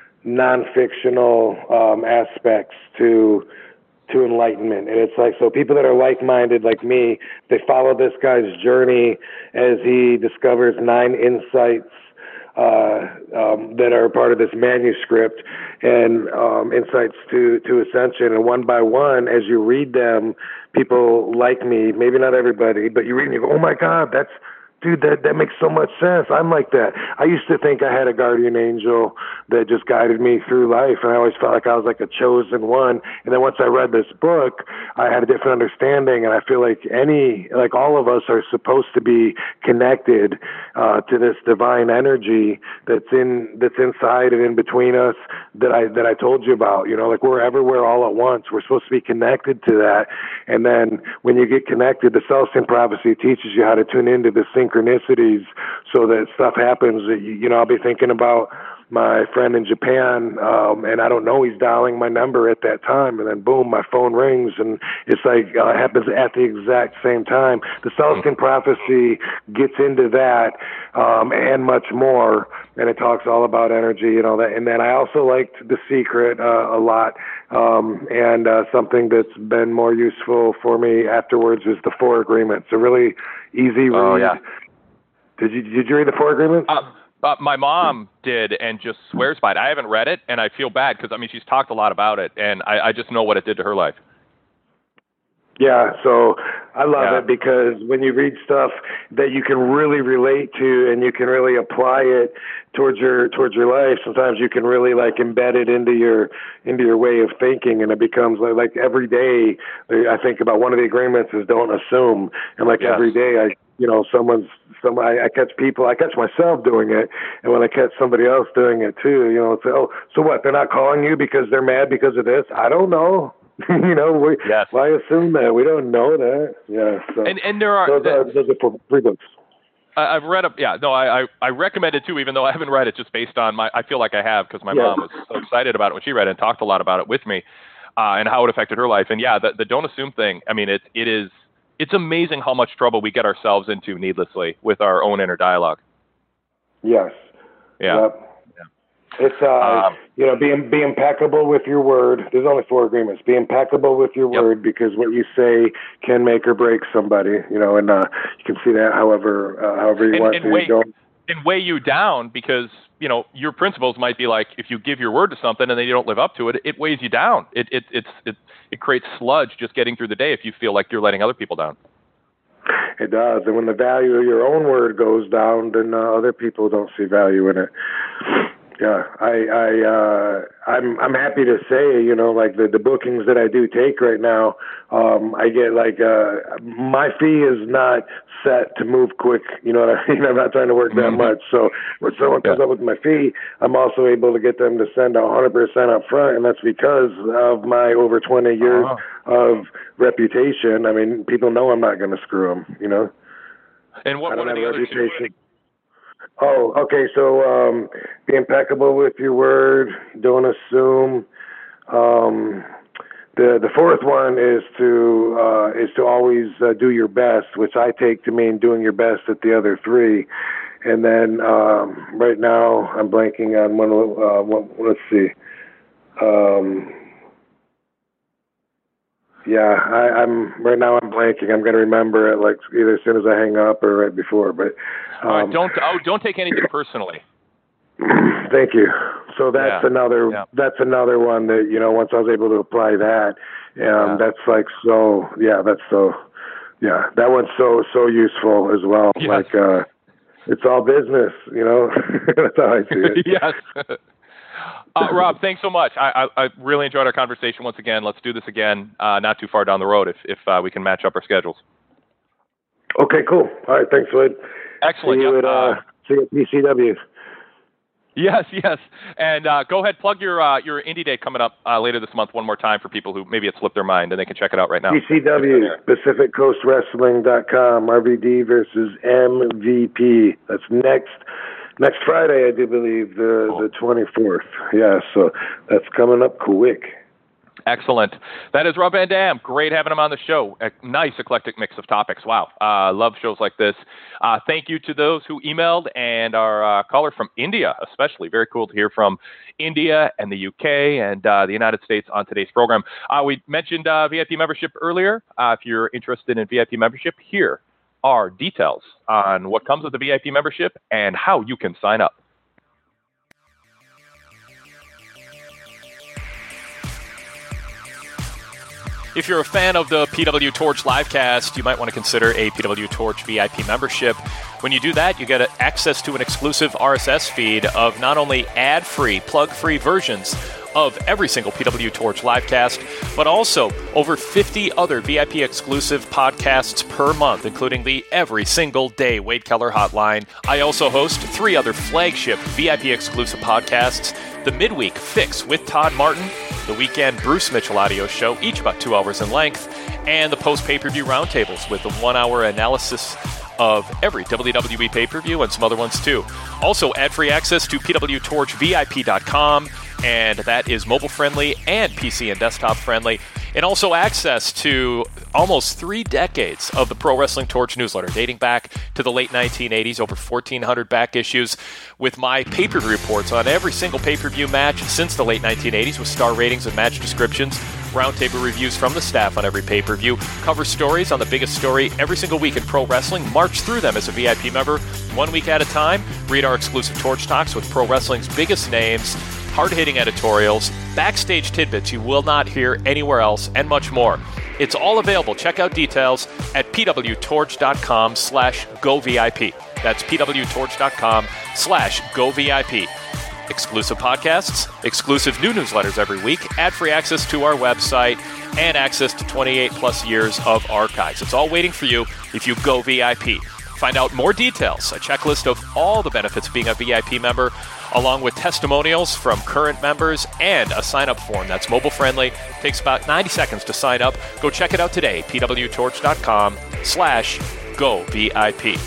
non-fictional um, aspects to to enlightenment. And it's like, so people that are like-minded like me, they follow this guy's journey as he discovers nine insights uh, um, that are part of this manuscript, and um, insights to, to ascension. And one by one, as you read them, people like me, maybe not everybody, but you read and you go, oh my God, that's, dude, that, that makes so much sense. I'm like that. I used to think I had a guardian angel that just guided me through life, and I always felt like I was like a chosen one. And then once I read this book, I had a different understanding, and I feel like any, like all of us are supposed to be connected uh, to this divine energy that's in that's inside and in between us that I that I told you about. You know, like we're everywhere all at once. We're supposed to be connected to that. And then when you get connected, the Celestine Prophecy teaches you how to tune into the synchronicities so that stuff happens. You know, I'll be thinking about my friend in Japan, um, and I don't know, he's dialing my number at that time, and then boom, my phone rings, and it's like uh, it happens at the exact same time. The Celestine Prophecy gets into that um, and much more, and it talks all about energy and all that. And then I also liked The Secret uh, a lot, um, and uh, something that's been more useful for me afterwards is The Four Agreements. A really easy read. Oh, yeah. Did you did you read The Four Agreements? Uh, Uh, my mom did and just swears by it. I haven't read it, and I feel bad because, I mean, she's talked a lot about it, and I, I just know what it did to her life. Yeah, so I love Yeah. it because when you read stuff that you can really relate to and you can really apply it towards your towards your life, sometimes you can really like embed it into your into your way of thinking, and it becomes like, like every day. I think about one of the agreements is don't assume, and like Yes. every day I. You know, someone's, some, I, I catch people, I catch myself doing it, and when I catch somebody else doing it too, you know, it's, oh, so what, they're not calling you because they're mad because of this? I don't know. you know, we, Yes. why assume that? We don't know that. Yeah. So, And and there are, those, are those are for free books. I- I've read a, yeah, no, I, I, I recommend it too, even though I haven't read it just based on my, I feel like I have because my Yeah. mom was so excited about it when she read it and talked a lot about it with me uh, and how it affected her life. And yeah, the, the don't assume thing, I mean, it, it is, it's amazing how much trouble we get ourselves into needlessly with our own inner dialogue. Yes. Yeah. Yep. It's, uh, Um, you know, be, be impeccable with your word. There's only four agreements. Be impeccable with your Yep. word, because what you say can make or break somebody, you know, and uh, you can see that however uh, however you and, want and to. weigh, Don't, and weigh you down because, you know, your principles might be like, if you give your word to something and then you don't live up to it, it weighs you down. It, it, it's, it, it creates sludge just getting through the day if you feel like you're letting other people down. It does. And when the value of your own word goes down, then uh, other people don't see value in it. Yeah, I, I, uh, I'm, I'm happy to say, you know, like the, the bookings that I do take right now, um, I get like, uh, my fee is not set to move quick. You know what I mean? I'm not trying to work that Mhm. much. So when someone comes Yeah. up with my fee, I'm also able to get them to send one hundred percent up front. And that's because of my over twenty years Uh-huh. of reputation. I mean, people know I'm not going to screw them, you know? And what, I what don't are the have a other two? reputation. Oh, okay. So um, be impeccable with your word. Don't assume. Um, the the fourth one is to uh, is to always uh, do your best, which I take to mean doing your best at the other three. And then um, right now I'm blanking on one. Uh, one let's see. Um, yeah, I, I'm right now. I'm blanking. I'm going to remember it like either as soon as I hang up or right before. But um, All right, don't oh, don't take anything personally. Thank you. So that's Yeah, another yeah. that's another one that, you know, once I was able to apply that, um, Yeah. that's like so yeah, that's so yeah, that one's so so useful as well. Yes. Like uh, it's all business, you know. That's how I see it. Yes. Uh, Rob, thanks so much. I, I, I really enjoyed our conversation once again. Let's do this again, uh, not too far down the road if, if uh, we can match up our schedules. Okay, cool. All right, thanks, Wade. Excellent. See you Yep. at uh, Uh, see you at P C W. yes, yes. And uh, go ahead, plug your uh, your indie day coming up uh, later this month one more time for people who maybe it slipped their mind and they can check it out right now. P C W, Pacific Coast Wrestling dot com, R V D versus M V P. That's next next Friday, I do believe, the Cool. the twenty-fourth. Yeah, so that's coming up quick. Excellent. That is Rob Van Dam. Great having him on the show. A nice eclectic mix of topics. Wow. Uh, love shows like this. Uh, thank you to those who emailed and our uh, caller from India, especially. Very cool to hear from India and the U K and uh, the United States on today's program. Uh, we mentioned uh, V I P membership earlier. Uh, if you're interested in V I P membership, here are details on what comes with the V I P membership and how you can sign up. If you're a fan of the P W Torch livecast, you might want to consider a P W Torch V I P membership. When you do that, you get access to an exclusive R S S feed of not only ad-free, plug-free versions of every single P W Torch livecast, but also over fifty other V I P exclusive podcasts per month, including the Every Single Day Wade Keller Hotline. I also host three other flagship V I P exclusive podcasts: the Midweek Fix with Todd Martin, the Weekend Bruce Mitchell audio show, each about two hours in length, and the post pay-per-view roundtables with the one-hour analysis of every W W E pay-per-view and some other ones too. Also, ad-free access to P W Torch V I P dot com, and that is mobile-friendly and P C and desktop-friendly. And also access to almost three decades of the Pro Wrestling Torch newsletter, dating back to the late nineteen eighties, over fourteen hundred back issues, with my pay-per-view reports on every single pay-per-view match since the late nineteen eighties, with star ratings and match descriptions, roundtable reviews from the staff on every pay-per-view, cover stories on the biggest story every single week in pro wrestling, march through them as a V I P member, one week at a time, read our exclusive Torch Talks with pro wrestling's biggest names, hard-hitting editorials, backstage tidbits you will not hear anywhere else, and much more. It's all available. Check out details at pwtorch.com slash govip. That's pwtorch.com slash govip. Exclusive podcasts, exclusive new newsletters every week, ad-free access to our website, and access to twenty-eight plus years of archives. It's all waiting for you if you go V I P. Find out more details, a checklist of all the benefits of being a V I P member, along with testimonials from current members and a sign-up form that's mobile-friendly. Takes about ninety seconds to sign up. Go check it out today, pwtorch.com slash govip.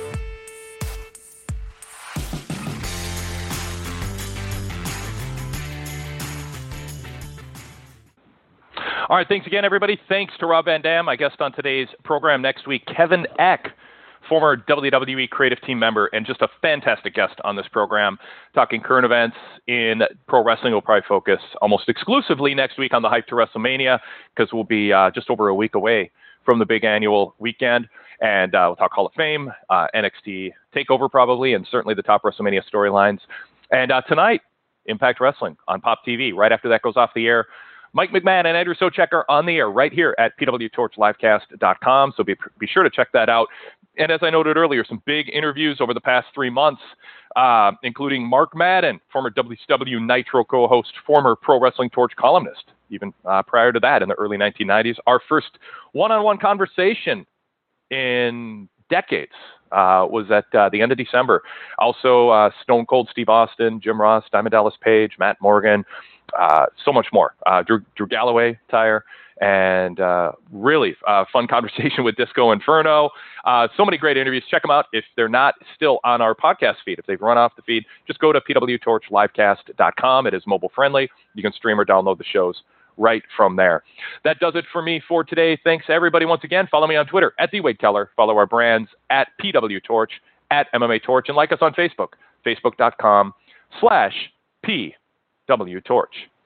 All right, thanks again, everybody. Thanks to Rob Van Dam, my guest on today's program next week, Kevin Eck, former W W E creative team member and just a fantastic guest on this program, talking current events in pro wrestling. We'll probably focus almost exclusively next week on the hype to WrestleMania, because we'll be uh, just over a week away from the big annual weekend. And uh, we'll talk Hall of Fame, uh, N X T TakeOver probably, and certainly the top WrestleMania storylines. And uh, tonight, Impact Wrestling on Pop T V. Right after that goes off the air, Mike McMahon and Andrew Socek are on the air right here at p w torch livecast dot com, so be, be sure to check that out. And as I noted earlier, some big interviews over the past three months, uh, including Mark Madden, former W C W Nitro co-host, former Pro Wrestling Torch columnist, even uh, prior to that in the early nineteen nineties. Our first one-on-one conversation in decades uh, was at uh, the end of December. Also, uh, Stone Cold Steve Austin, Jim Ross, Diamond Dallas Page, Matt Morgan, uh, so much more. Uh, Drew, Drew Galloway, Tyre, and uh, really uh, fun conversation with Disco Inferno. Uh, so many great interviews. Check them out if they're not still on our podcast feed. If they've run off the feed, just go to p w torch livecast dot com. It is mobile friendly. You can stream or download the shows right from there. That does it for me for today. Thanks, everybody, once again. Follow me on Twitter, at The Wade Keller. Follow our brands, at P W Torch, at M M A Torch, and like us on Facebook, facebook.com slash P W Torch.